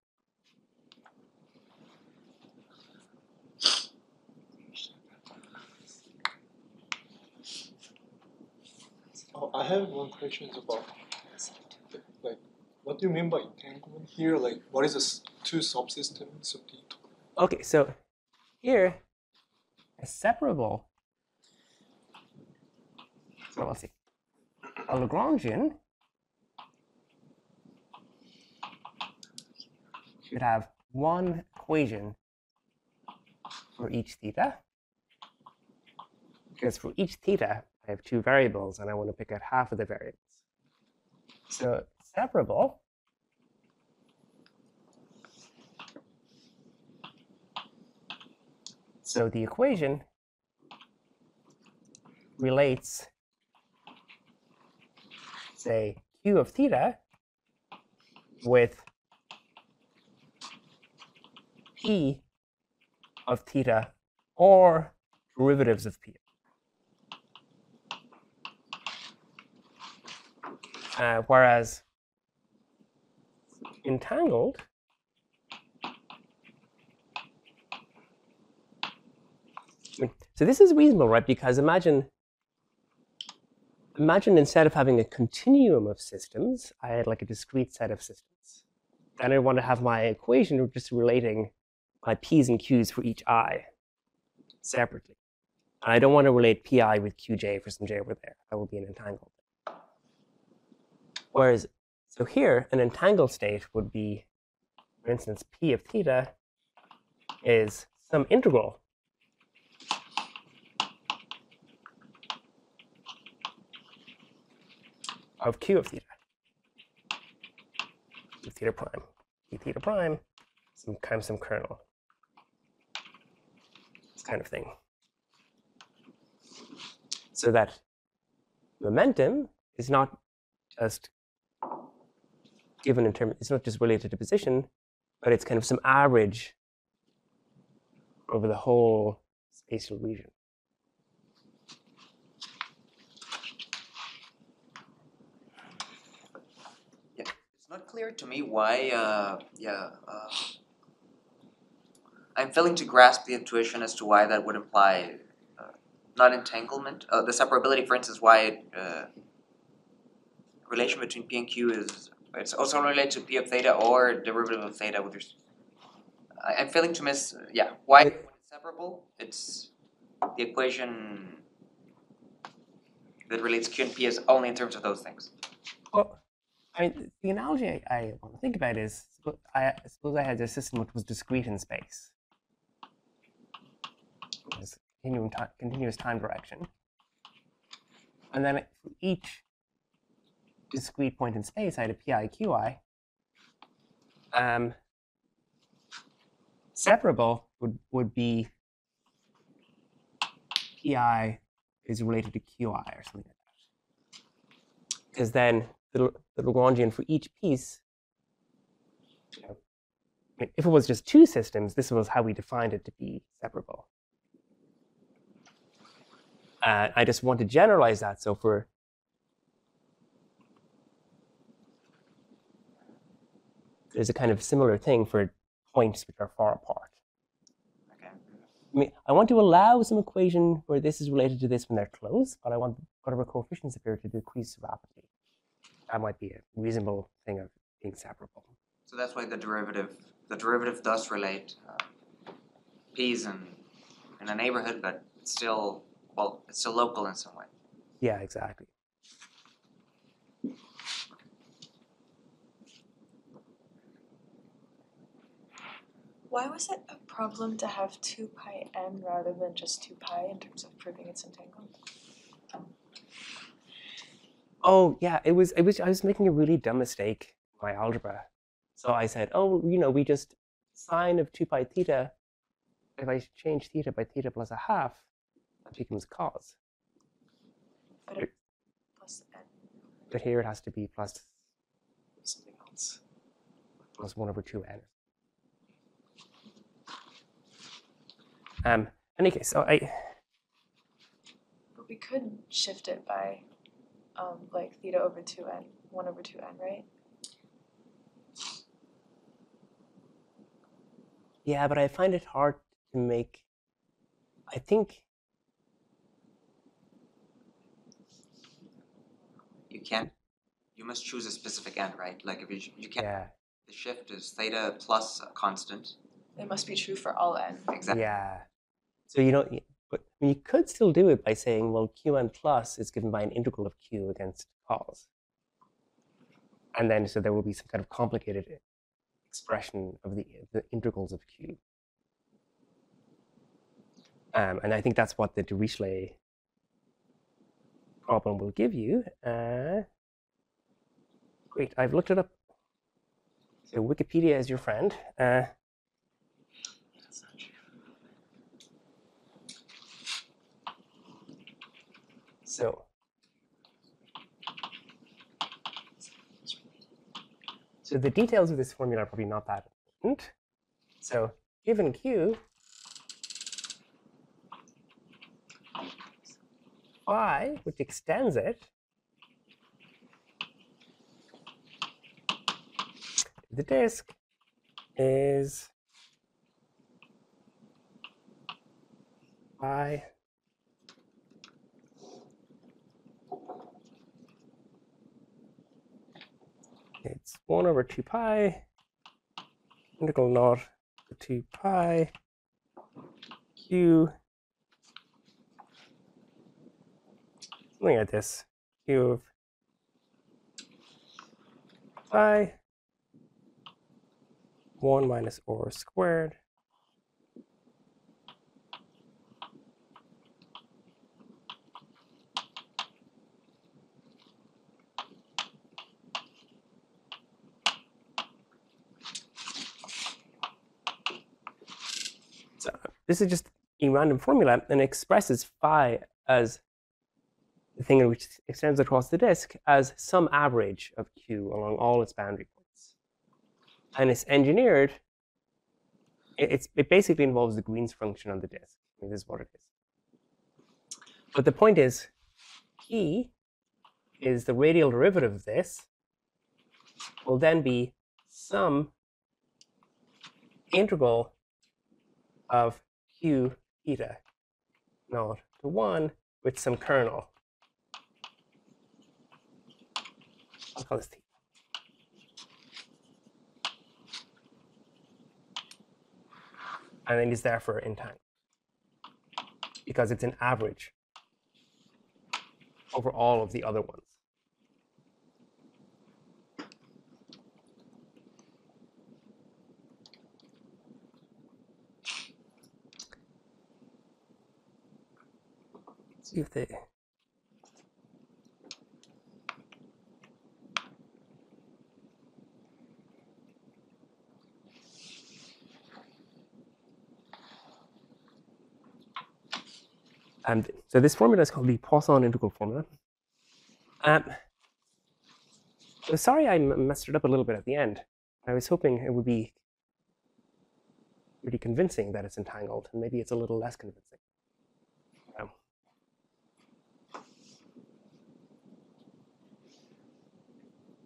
Oh, I have one question about, like, what do you mean by entanglement here? Like, what is the two subsystems of the? Okay, so here, a separable. So let's see. A Lagrangian should have one equation for each theta, because for each theta, I have two variables, and I want to pick out half of the variables. So separable so the equation relates, say, q of theta with p of theta or derivatives of p. Whereas entangled so this is reasonable, right? Because imagine instead of having a continuum of systems, I had like a discrete set of systems. And I want to have my equation just relating my p's and q's for each I separately. And I don't want to relate pi with qj for some j over there. That would be an entangled. Whereas, so here, an entangled state would be, for instance, p of theta is some integral of q of theta, q theta prime, p theta prime, some kernel, this kind of thing. So that momentum is not just given in terms, it's not just related to position, but it's kind of some average over the whole spatial region. Yeah, it's not clear to me why. I'm failing to grasp the intuition as to why that would imply not entanglement. The separability, for instance, why relation between p and q is it's also related to p of theta or derivative of theta. I'm failing to miss. Why when it's separable? It's the equation that relates q and p is only in terms of those things. Well, I mean, the analogy I want to think about is, suppose I had a system which was discrete in space. This continuous time direction. And then for each discrete point in space, I had a pi, qi. Separable would be pi is related to qi or something like that. Because then the Lagrangian for each piece, I mean, if it was just two systems, this was how we defined it to be separable. I just want to generalize that. So there's a kind of similar thing for points which are far apart. Okay. mean, I want to allow some equation where this is related to this when they're close, but I want whatever coefficients appear to decrease rapidly. That might be a reasonable thing of being separable. So that's why the derivative does relate p's in a neighborhood, but it's still, well, it's still local in some way. Yeah, exactly. Why was it a problem to have 2 pi n rather than just 2 pi in terms of proving it's entangled? Oh yeah, I was making a really dumb mistake in my algebra. So I said, oh, we just sine of 2 pi theta, if I change theta by theta plus a half, that becomes cos. But it plus n. But here it has to be plus something else, plus 1 over 2n. In any case, so But we could shift it by like theta over 2n, 1 over 2n, right? yeah, but I find it hard to make, I think, You must choose a specific end, right? Like if you can't, yeah, the shift is theta plus a constant. It must be true for all n. Exactly. yeah. So but you could still do it by saying, well, qn plus is given by an integral of q against cos. And then, so there will be some kind of complicated expression of the integrals of q. And I think that's what the Dirichlet problem will give you. Great, I've looked it up. So Wikipedia is your friend. So the details of this formula are probably not that important. So given q, phi, which extends it, the disk is phi it's 1 over 2 pi integral naught to 2 pi q something like this, q of phi 1 minus or squared so this is just a random formula and it expresses phi as the thing which extends across the disk as some average of q along all its boundary points. And it's engineered, it basically involves the Green's function on the disk. I mean, this is what it is. But the point is, p is the radial derivative of this will then be some integral of q theta naught to 1 with some kernel. I'll call this theta. And then it's therefore entangled because it's an average over all of the other ones. Let's see if they. So this formula is called the Poisson integral formula. So sorry I messed it up a little bit at the end. I was hoping it would be pretty convincing that it's entangled, and maybe it's a little less convincing.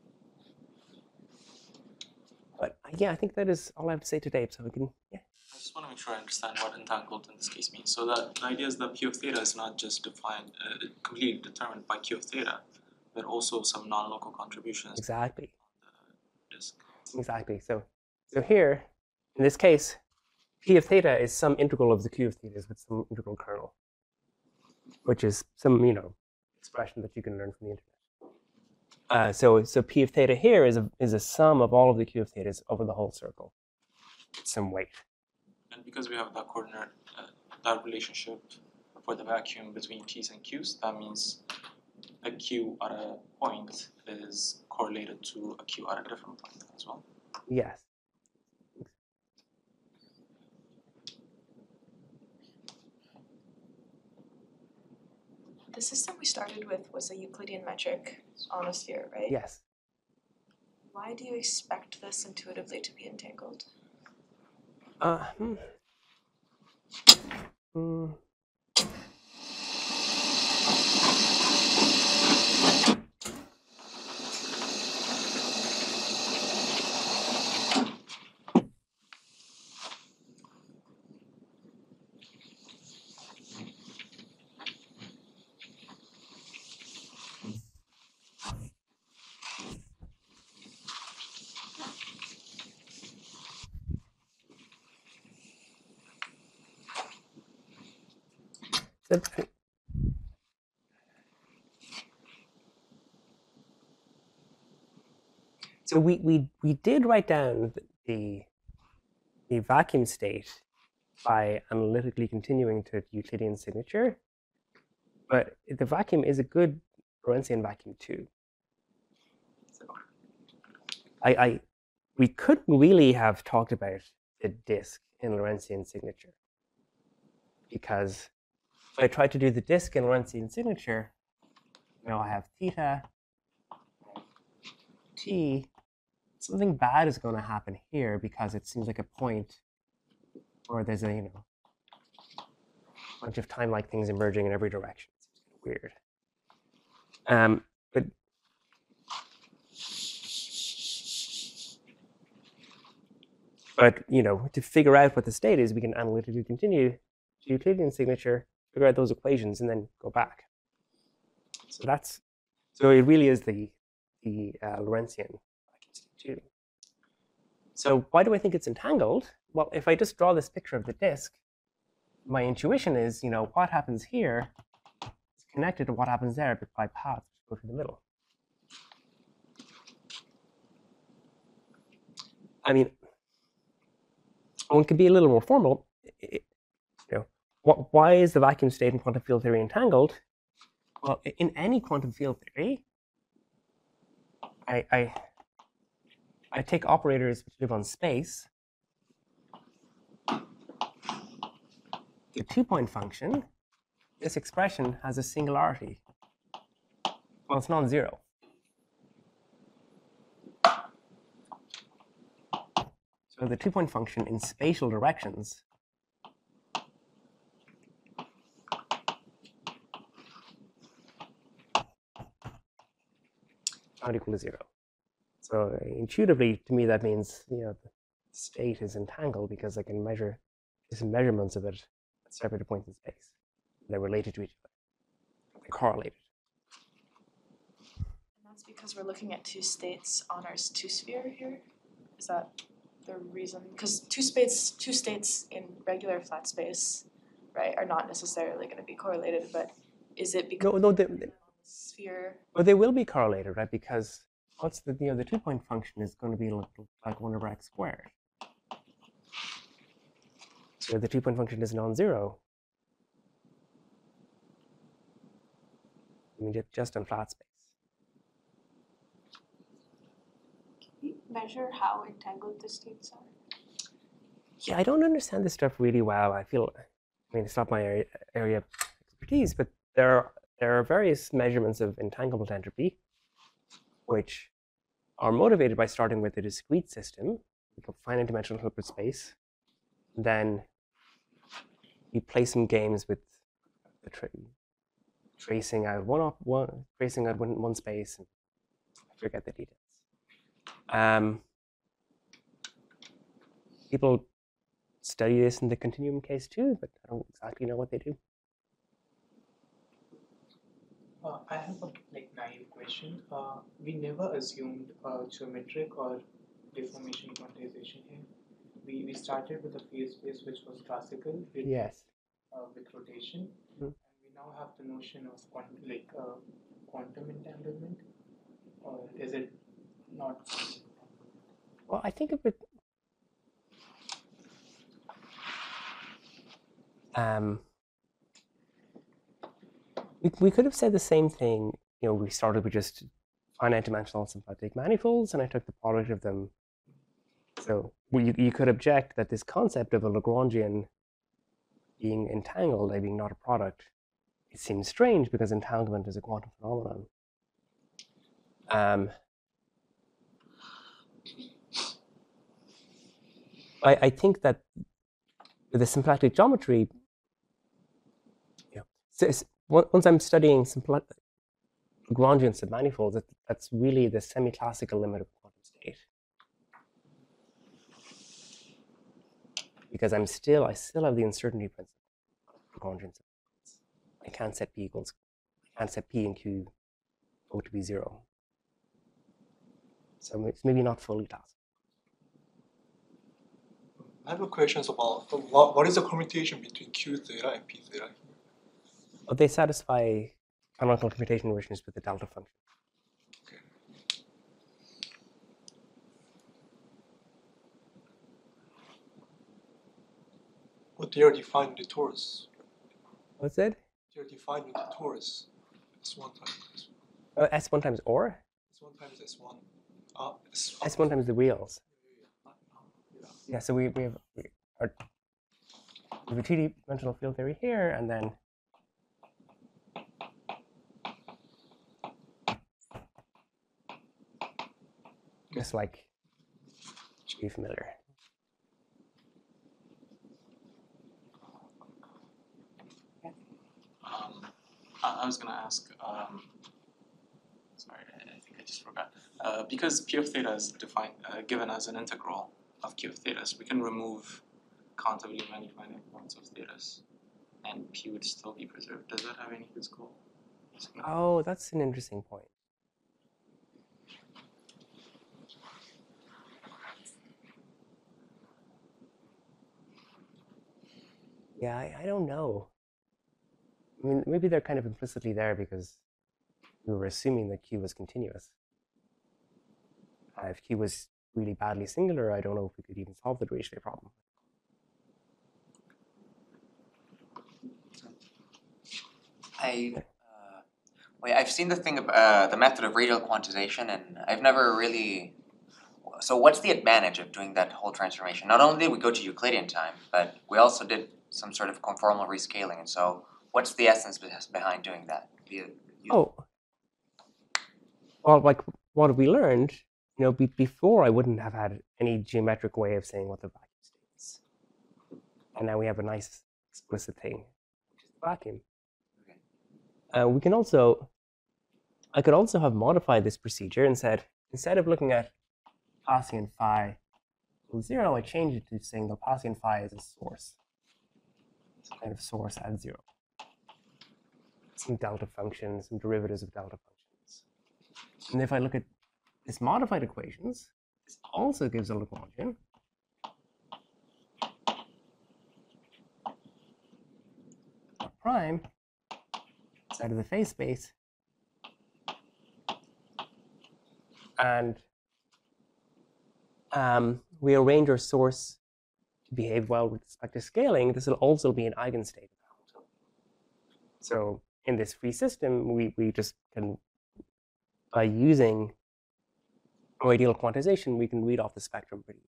But yeah, I think that is all I have to say today. So we can, yeah. I just just want to make sure I understand what entangled in this case means. So that the idea is that P of theta is not just defined, completely determined by Q of theta, but also some non-local contributions Exactly. on the disk. Exactly. So here, in this case, P of theta is some integral of the Q of thetas with some integral kernel, which is some expression that you can learn from the internet. So P of theta here is a sum of all of the Q of thetas over the whole circle. Some weight. And because we have that coordinate, that relationship for the vacuum between P's and Q's, that means a Q at a point is correlated to a Q at a different point as well. Yes. The system we started with was a Euclidean metric on a sphere, right? Yes. Why do you expect this intuitively to be entangled? So we did write down the vacuum state by analytically continuing to Euclidean signature, but the vacuum is a good Lorentzian vacuum too. So we couldn't really have talked about the disk in Lorentzian signature, because if I tried to do the disk in Lorentzian signature, I have theta, t. Something bad is going to happen here because it seems like a point where there's a bunch of time-like things emerging in every direction. It's weird. But to figure out what the state is, we can analytically continue to Euclidean signature, figure out those equations, and then go back. So it really is the Lorentzian too. So why do I think it's entangled? Well, if I just draw this picture of the disk, my intuition is, what happens here is connected to what happens there, but by paths which go through the middle. I mean, one could be a little more formal. Why is the vacuum state in quantum field theory entangled? Well, in any quantum field theory, I take operators which live on space. The two-point function, this expression has a singularity. Well, it's non-zero. So the two-point function in spatial directions not equal to 0. So intuitively, to me, that means the state is entangled because I can measure some measurements of it at separate points in space. They're related to each other. They're correlated. And that's because we're looking at two states on our two-sphere here? Is that the reason? Because two states in regular flat space, right, are not necessarily going to be correlated, but is it because the sphere? Well, they will be correlated, right? Because what's the two-point function is going to be like 1 over x squared. So the two-point function is non-zero. I mean, just on flat space. Can you measure how entangled the states are? Yeah, I don't understand this stuff really well. I mean, it's not my area of expertise, but there are various measurements of entanglement entropy, which are motivated by starting with a discrete system, like a finite dimensional Hilbert space. Then you play some games with the tracing out one space, and I forget the details. People study this in the continuum case too, but I don't exactly know what they do. I have a naive question. We never assumed geometric or deformation quantization here. We started with a phase space which was classical with, Yes. With rotation, and we now have the notion of quantum entanglement, or is it not? Well, I think of it. We could have said the same thing. We started with just finite dimensional symplectic manifolds, and I took the product of them. So you could object that this concept of a Lagrangian being entangled, being not a product, it seems strange because entanglement is a quantum phenomenon. I think that the symplectic geometry, once I'm studying Lagrangian submanifolds, that's really the semi-classical limit of quantum state. Because I still have the uncertainty principle of Lagrangian submanifolds. I can't set P and Q both to be 0. So it's maybe not fully classical. I have a question about what is the commutation between Q theta and P theta? Well, they satisfy canonical commutation relations with the delta function. Okay. But they are defined in the torus. What's it? They are defined in the torus. S1 times Oh, S1 times OR? S1 times S1. S1 times the reals. Yeah, so we have a 2D-dimensional field theory here, and then just like should be familiar. I was going to ask, sorry, I think I just forgot. Because P of theta is defined, given as an integral of Q of thetas, we can remove countably many finite points of thetas, and P would still be preserved. Does that have any physical significance? Oh, that's an interesting point. Yeah, I don't know. I mean, maybe they're kind of implicitly there because we were assuming that Q was continuous. If Q was really badly singular, I don't know if we could even solve the Dirichlet problem. I've seen the thing about the method of radial quantization, and I've never really. So what's the advantage of doing that whole transformation? Not only did we go to Euclidean time, but we also did some sort of conformal rescaling. And so, what's the essence behind doing that? Oh, well, like what we learned, before I wouldn't have had any geometric way of saying what the vacuum state is, and now we have a nice explicit thing, which is the vacuum. We can also, I could also have modified this procedure and said, instead of looking at Laplacian phi equals 0, I changed it to saying the Laplacian phi is a source, some kind of source at 0, some delta function, some derivatives of delta functions. And if I look at this modified equations, this also gives a Lagrangian. Prime side of the phase space, and we arrange our source to behave well with respect to scaling. This will also be an eigenstate. So in this free system, we just can, by using radial quantization, we can read off the spectrum pretty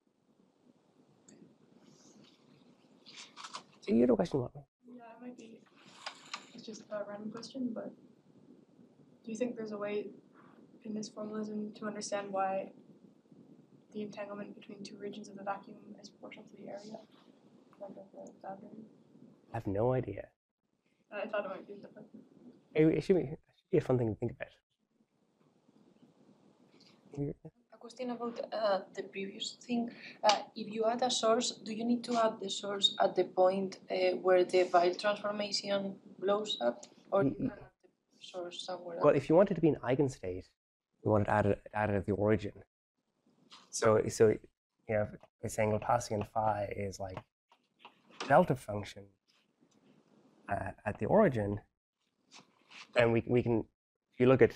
easily. So you had a question, what? Yeah, it might be. It's just a random question, but do you think there's a way in this formalism to understand why the entanglement between two regions of the vacuum is proportional to the area of the boundary? I have no idea. I thought it might be different. It should be a fun thing to think about. A question about the previous thing. If you add a source, do you need to add the source at the point where the file transformation blows up, or you can add the source somewhere else? Well, if you want it to be an eigenstate, you want it added at the origin. So you know, if saying Laplacian phi is like delta function at the origin, then we can, if you look at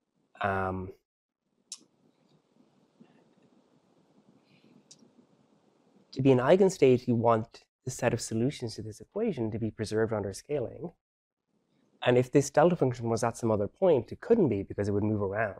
to be an eigenstate, you want the set of solutions to this equation to be preserved under scaling. And if this delta function was at some other point, it couldn't be because it would move around.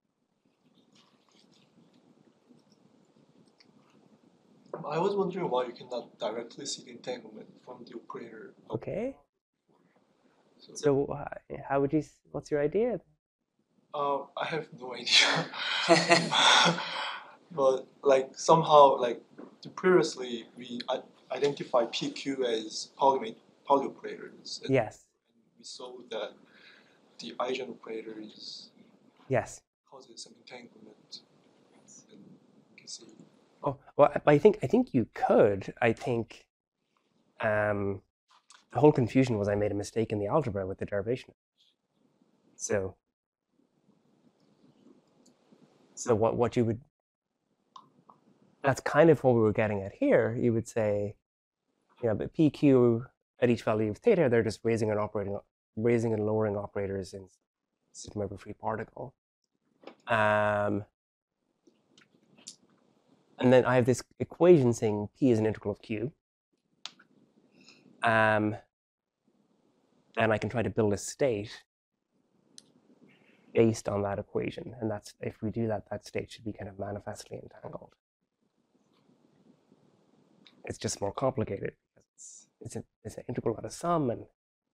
I was wondering why you cannot directly see the entanglement from the operator. Okay. So how would you? What's your idea? I have no idea. But like somehow, like previously, we identified PQ as Pauli operators. And Yes. we saw that the eigen operators Yes. causes some entanglement. And you can see. Oh well, I think you could. I think the whole confusion was I made a mistake in the algebra with the derivation. So what you would, that's kind of what we were getting at here. You would say, you know, but PQ at each value of theta, they're just raising and lowering operators in system over free particle. And then I have this equation saying P is an integral of Q. Then I can try to build a state based on that equation. And that's, if we do that, that state should be kind of manifestly entangled. It's just more complicated because it's an integral out of sum, and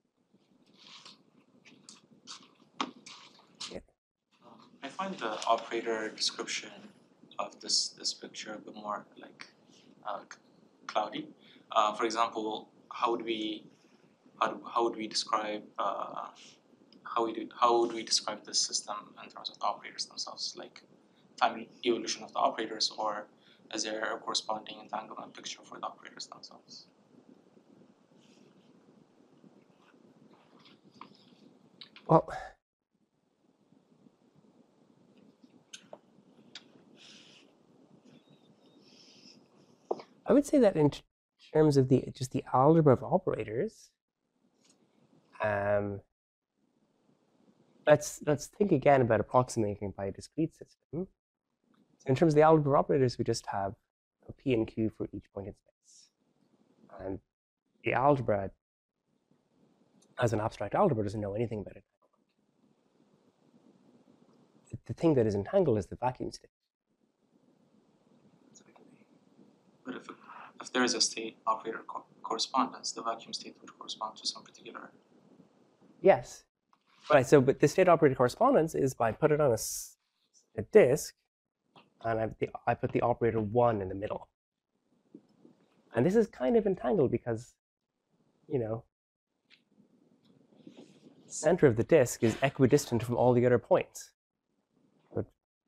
yeah. I find the operator description of this picture a bit more like cloudy. For example, how would we describe how would we describe this system in terms of the operators themselves, like time evolution of the operators, or is there a corresponding entanglement picture for the operators themselves? Well, I would say that in terms of just the algebra of operators, let's think again about approximating by a discrete system. In terms of the algebra of operators, we just have a P and Q for each point in space. And the algebra, as an abstract algebra, doesn't know anything about it. The thing that is entangled is the vacuum state. But if there is a state operator correspondence, the vacuum state would correspond to some particular. Yes. Right. So, but the state operator correspondence is by put it on a disk, and I put the operator 1 in the middle. And this is kind of entangled because, you know, the center of the disk is equidistant from all the other points. But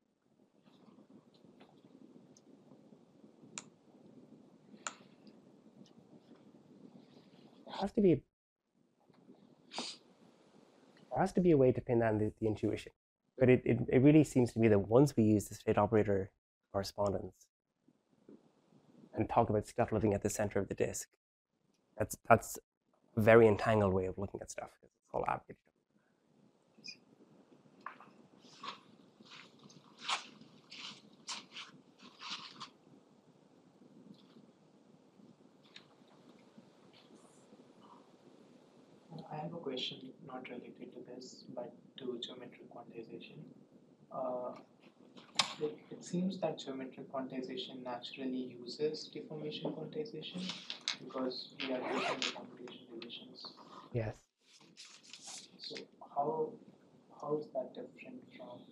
there has to be a way to pin down the intuition. But it really seems to be that once we use the state operator correspondence and talk about stuff living at the center of the disk, that's a very entangled way of looking at stuff. It's all average. I have a question not related to this, but to geometric quantization. It seems that geometric quantization naturally uses deformation quantization because we are using the computation relations. Yes. So how is that different from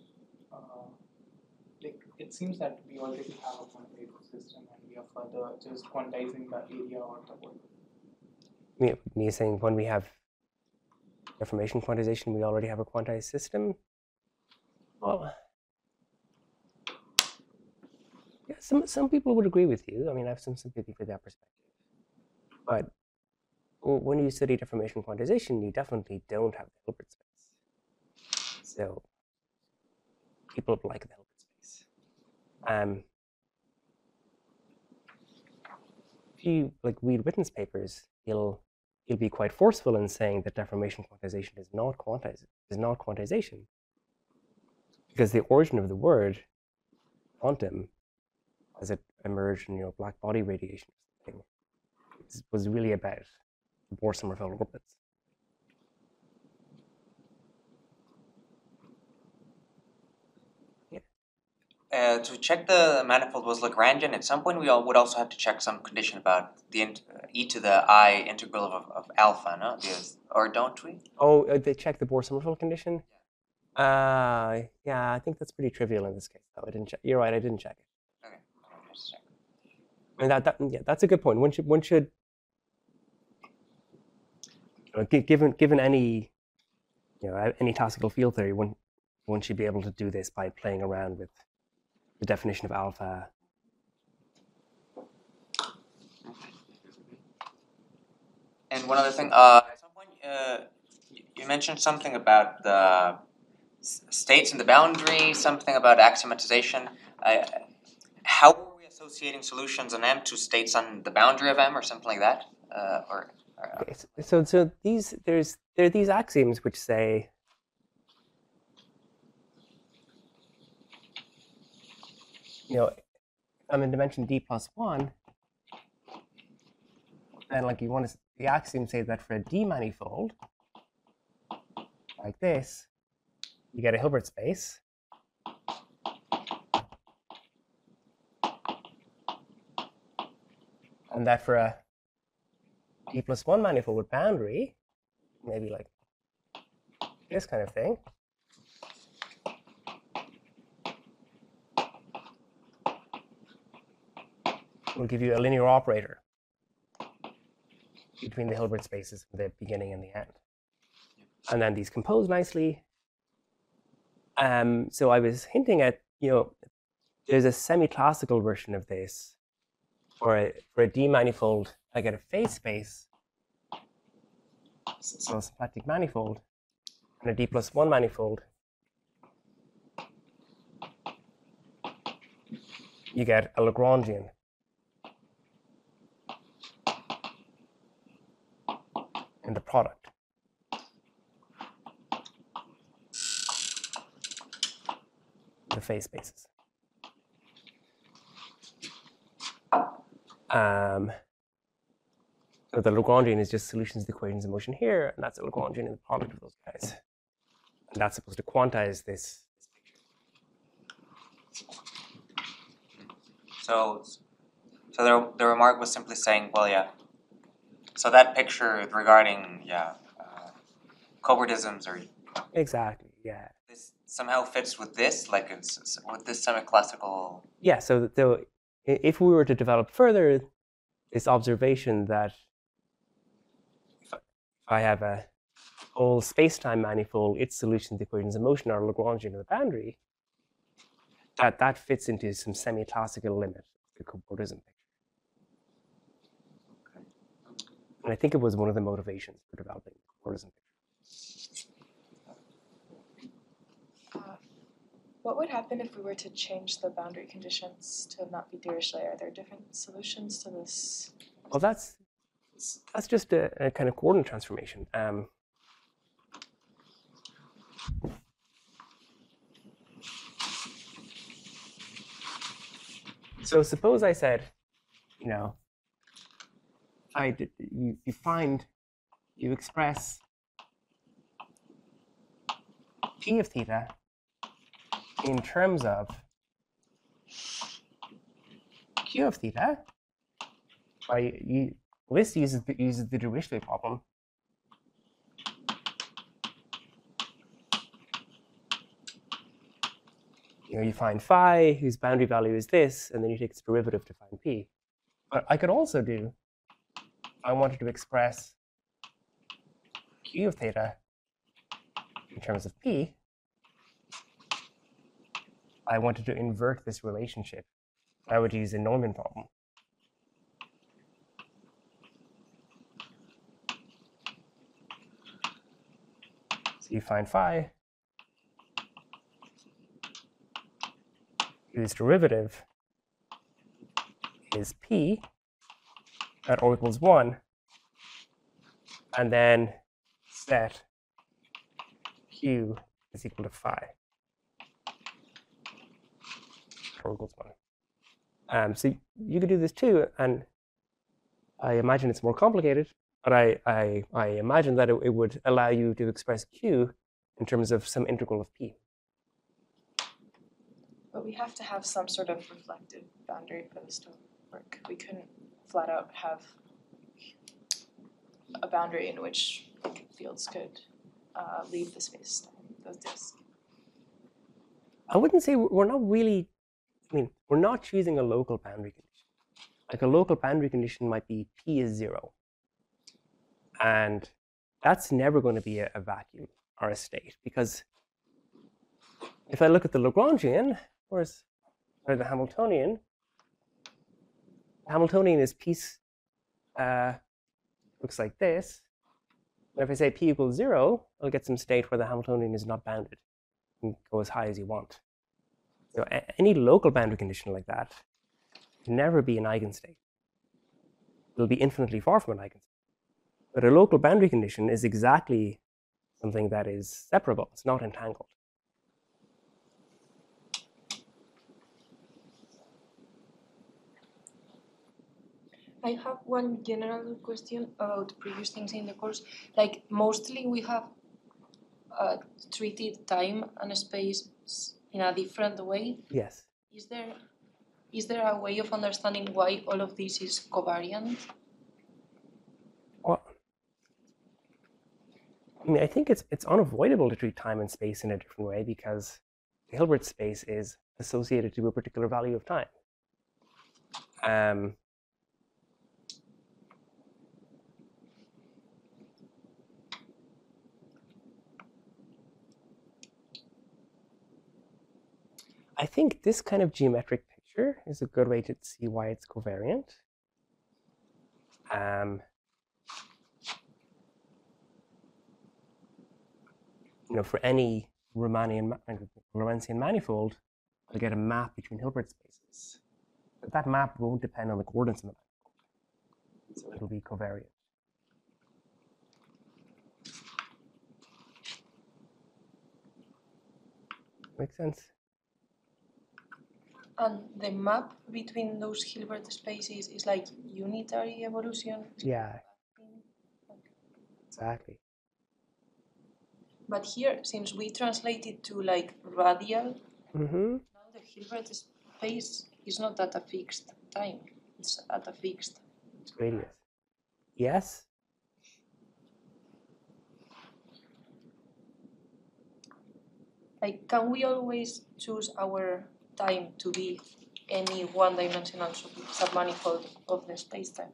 like it seems that we already have a quantized system and we are further just quantizing the area or the volume. You're saying when we have deformation quantization, we already have a quantized system? Well, some people would agree with you. I mean, I have some sympathy for that perspective. But when you study deformation quantization, you definitely don't have the Hilbert space. So people like the Hilbert space. If you read Witten's papers, he'll be quite forceful in saying that deformation quantization is not quantization, because the origin of the word quantum, as it emerged in black body radiation or something, was really about the Bohr-Sommerfeld orbits. To check the manifold was Lagrangian, at some point we would also have to check some condition about the e to the I integral of alpha, no? Or don't we? Oh, they check the Bohr-Sommerfeld condition? Yeah, I think that's pretty trivial in this case. Though I didn't check. You're right, I didn't check it. Okay, let's check. I mean, that's a good point. One should given any any classical field theory, one should be able to do this by playing around with the definition of alpha. And one other thing, at some point you mentioned something about the states in the boundary, something about axiomatization. How are we associating solutions on M to states on the boundary of M or something like that? Okay, so there are these axioms which say I'm in dimension d plus 1, then the axiom says that for a D manifold like this, you get a Hilbert space. And that for a D plus 1 manifold with boundary, maybe like this kind of thing, will give you a linear operator between the Hilbert spaces from the beginning and the end. And then these compose nicely. So I was hinting at, there's a semi-classical version of this. For a D manifold, I get a phase space, so a symplectic manifold, and a D plus 1 manifold, you get a Lagrangian. In the product. The phase spaces. So the Lagrangian is just solutions to the equations of motion here, and that's a Lagrangian in the product of those guys. And that's supposed to quantize this picture. So the remark was simply saying, well, yeah. So that picture regarding, cobordisms or exactly, yeah. This somehow fits with this, like with this semi-classical. Yeah. So if we were to develop further this observation that if I have a whole space-time manifold, its solution to the equations of motion are Lagrangian of the boundary, that fits into some semi-classical limit of the cobordism picture. And I think it was one of the motivations for developing the cobordism picture. What would happen if we were to change the boundary conditions to not be Dirichlet? Are there different solutions to this? Well, that's just a kind of coordinate transformation. So suppose I said, you express P of theta in terms of Q of theta. This uses the Dirichlet problem. You find phi, whose boundary value is this, and then you take its derivative to find P. But I could also do, I wanted to express Q of theta in terms of P. I wanted to invert this relationship I would use a Neumann problem. So you find phi, whose derivative is p at O equals 1, and then set q is equal to phi at O equals 1. So you could do this too, and I imagine it's more complicated, but I imagine that it would allow you to express q in terms of some integral of p. But we have to have some sort of reflective boundary for this to work. We couldn't flat out have a boundary in which fields could leave the space, those disks. I wouldn't say we're not really, I mean, we're not choosing a local boundary condition. Like a local boundary condition might be p is 0. And that's never going to be a vacuum or a state, because if I look at the Lagrangian, or the Hamiltonian is piece, looks like this. And if I say p equals 0, I'll get some state where the Hamiltonian is not bounded. You can go as high as you want. So any local boundary condition like that can never be an eigenstate. It'll be infinitely far from an eigenstate. But a local boundary condition is exactly something that is separable. It's not entangled. I have one general question about previous things in the course. Like, mostly we have treated time and space in a different way. Yes. Is there a way of understanding why all of this is covariant? Well, I mean, I think it's unavoidable to treat time and space in a different way because the Hilbert space is associated to a particular value of time. I think this kind of geometric picture is a good way to see why it's covariant. For any Lorentzian manifold, I'll get a map between Hilbert spaces. But that map won't depend on the coordinates in the manifold. So it'll be covariant. Make sense? And the map between those Hilbert spaces is like unitary evolution? Yeah. Exactly. But here, since we translate it to like radial, now the Hilbert space is not at a fixed time. It's at a fixed radius. Yes? Like, can we always choose our time to be any one-dimensional submanifold of the spacetime?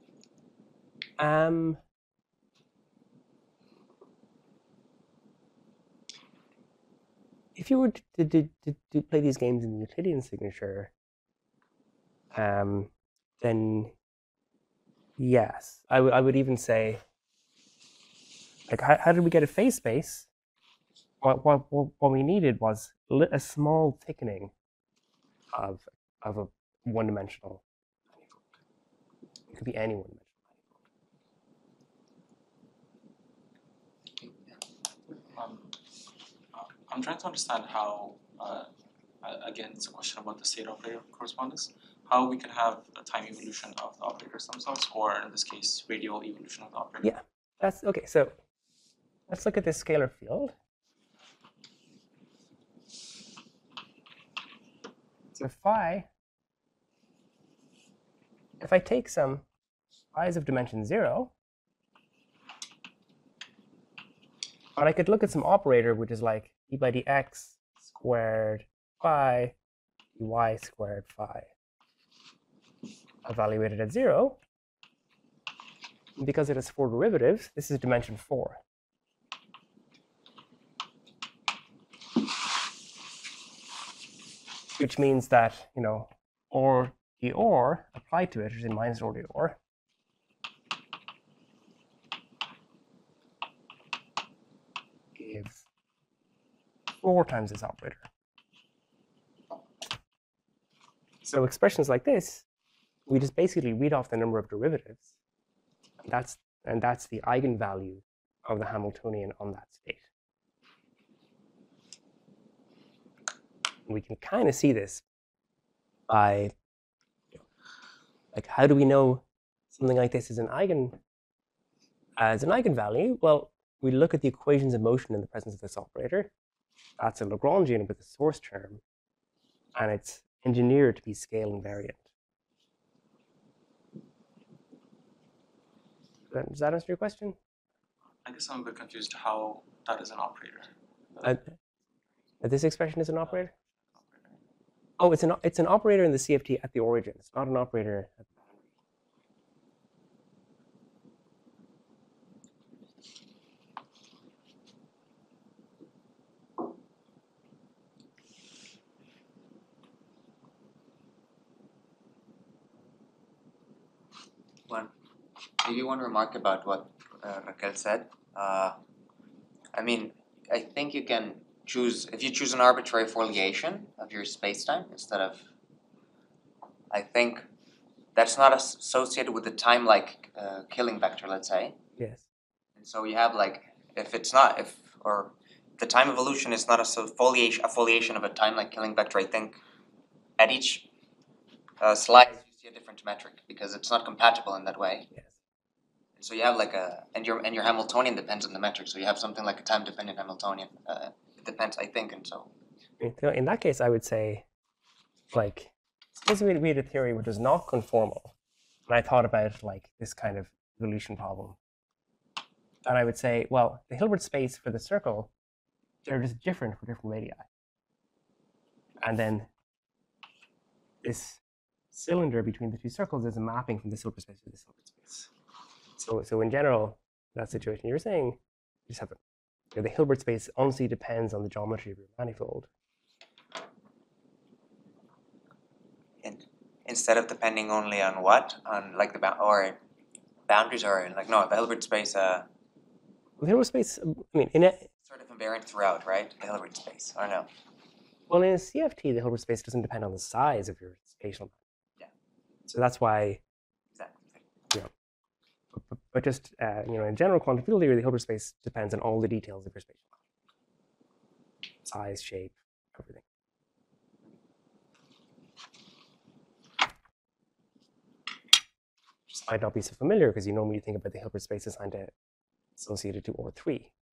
If you were to play these games in the Euclidean signature, then yes, I would even say, like, how did we get a phase space? What we needed was a small thickening of a one-dimensional manifold. It could be any one-dimensional manifold. I'm trying to understand how, again, it's a question about the state operator correspondence, how we can have a time evolution of the operators themselves, or in this case, radial evolution of the operator. Yeah, that's okay. So let's look at this scalar field. So phi, if I take some i's of dimension 0, but I could look at some operator which is like d by dx squared phi dy squared phi, evaluated at 0. And because it has 4 derivatives, this is dimension 4. Which means that, or dr applied to it, which is minus or dr, gives 4 times this operator. So expressions like this, we just basically read off the number of derivatives. And that's the eigenvalue of the Hamiltonian on that state. We can kind of see this by, like, how do we know something like this is an eigenvalue? Well, we look at the equations of motion in the presence of this operator. That's a Lagrangian with a source term, and it's engineered to be scale invariant. Does that answer your question? I guess I'm a bit confused how that is an operator. This expression is an operator? Oh, it's an operator in the CFT at the origin. It's not an operator at the boundary. Maybe one remark about what Raquel said. I mean, I think you can choose, if you choose an arbitrary foliation of your spacetime instead of, I think that's not associated with the time like killing vector, let's say. Yes. And so you have like, or the time evolution is not a foliation of a time like killing vector, I think at each slide you see a different metric because it's not compatible in that way. Yes. So you have like and your Hamiltonian depends on the metric. So you have something like a time-dependent Hamiltonian. It depends, I think, and so. In that case, I would say, like, suppose we had a theory which was not conformal, and I thought about like this kind of evolution problem, and I would say, well, the Hilbert space for the circle, they're just different for different radii, and then this cylinder between the two circles is a mapping from this Hilbert space to this Hilbert space. So in general, that situation you're saying, you just have the Hilbert space honestly depends on the geometry of your manifold. And instead of depending only on what? On like the boundaries or like, no, the Hilbert space, The Hilbert space, I mean, in a, sort of invariant throughout, right? The Hilbert space, or no? well, in a CFT, the Hilbert space doesn't depend on the size of your spatial. Yeah. So that's why, Exactly. you know, but just, you know, in general quantum field theory, the Hilbert space depends on all the details of your spatial size, shape, everything. Just might not be so familiar because you normally think about the Hilbert space assigned to associated to OR3.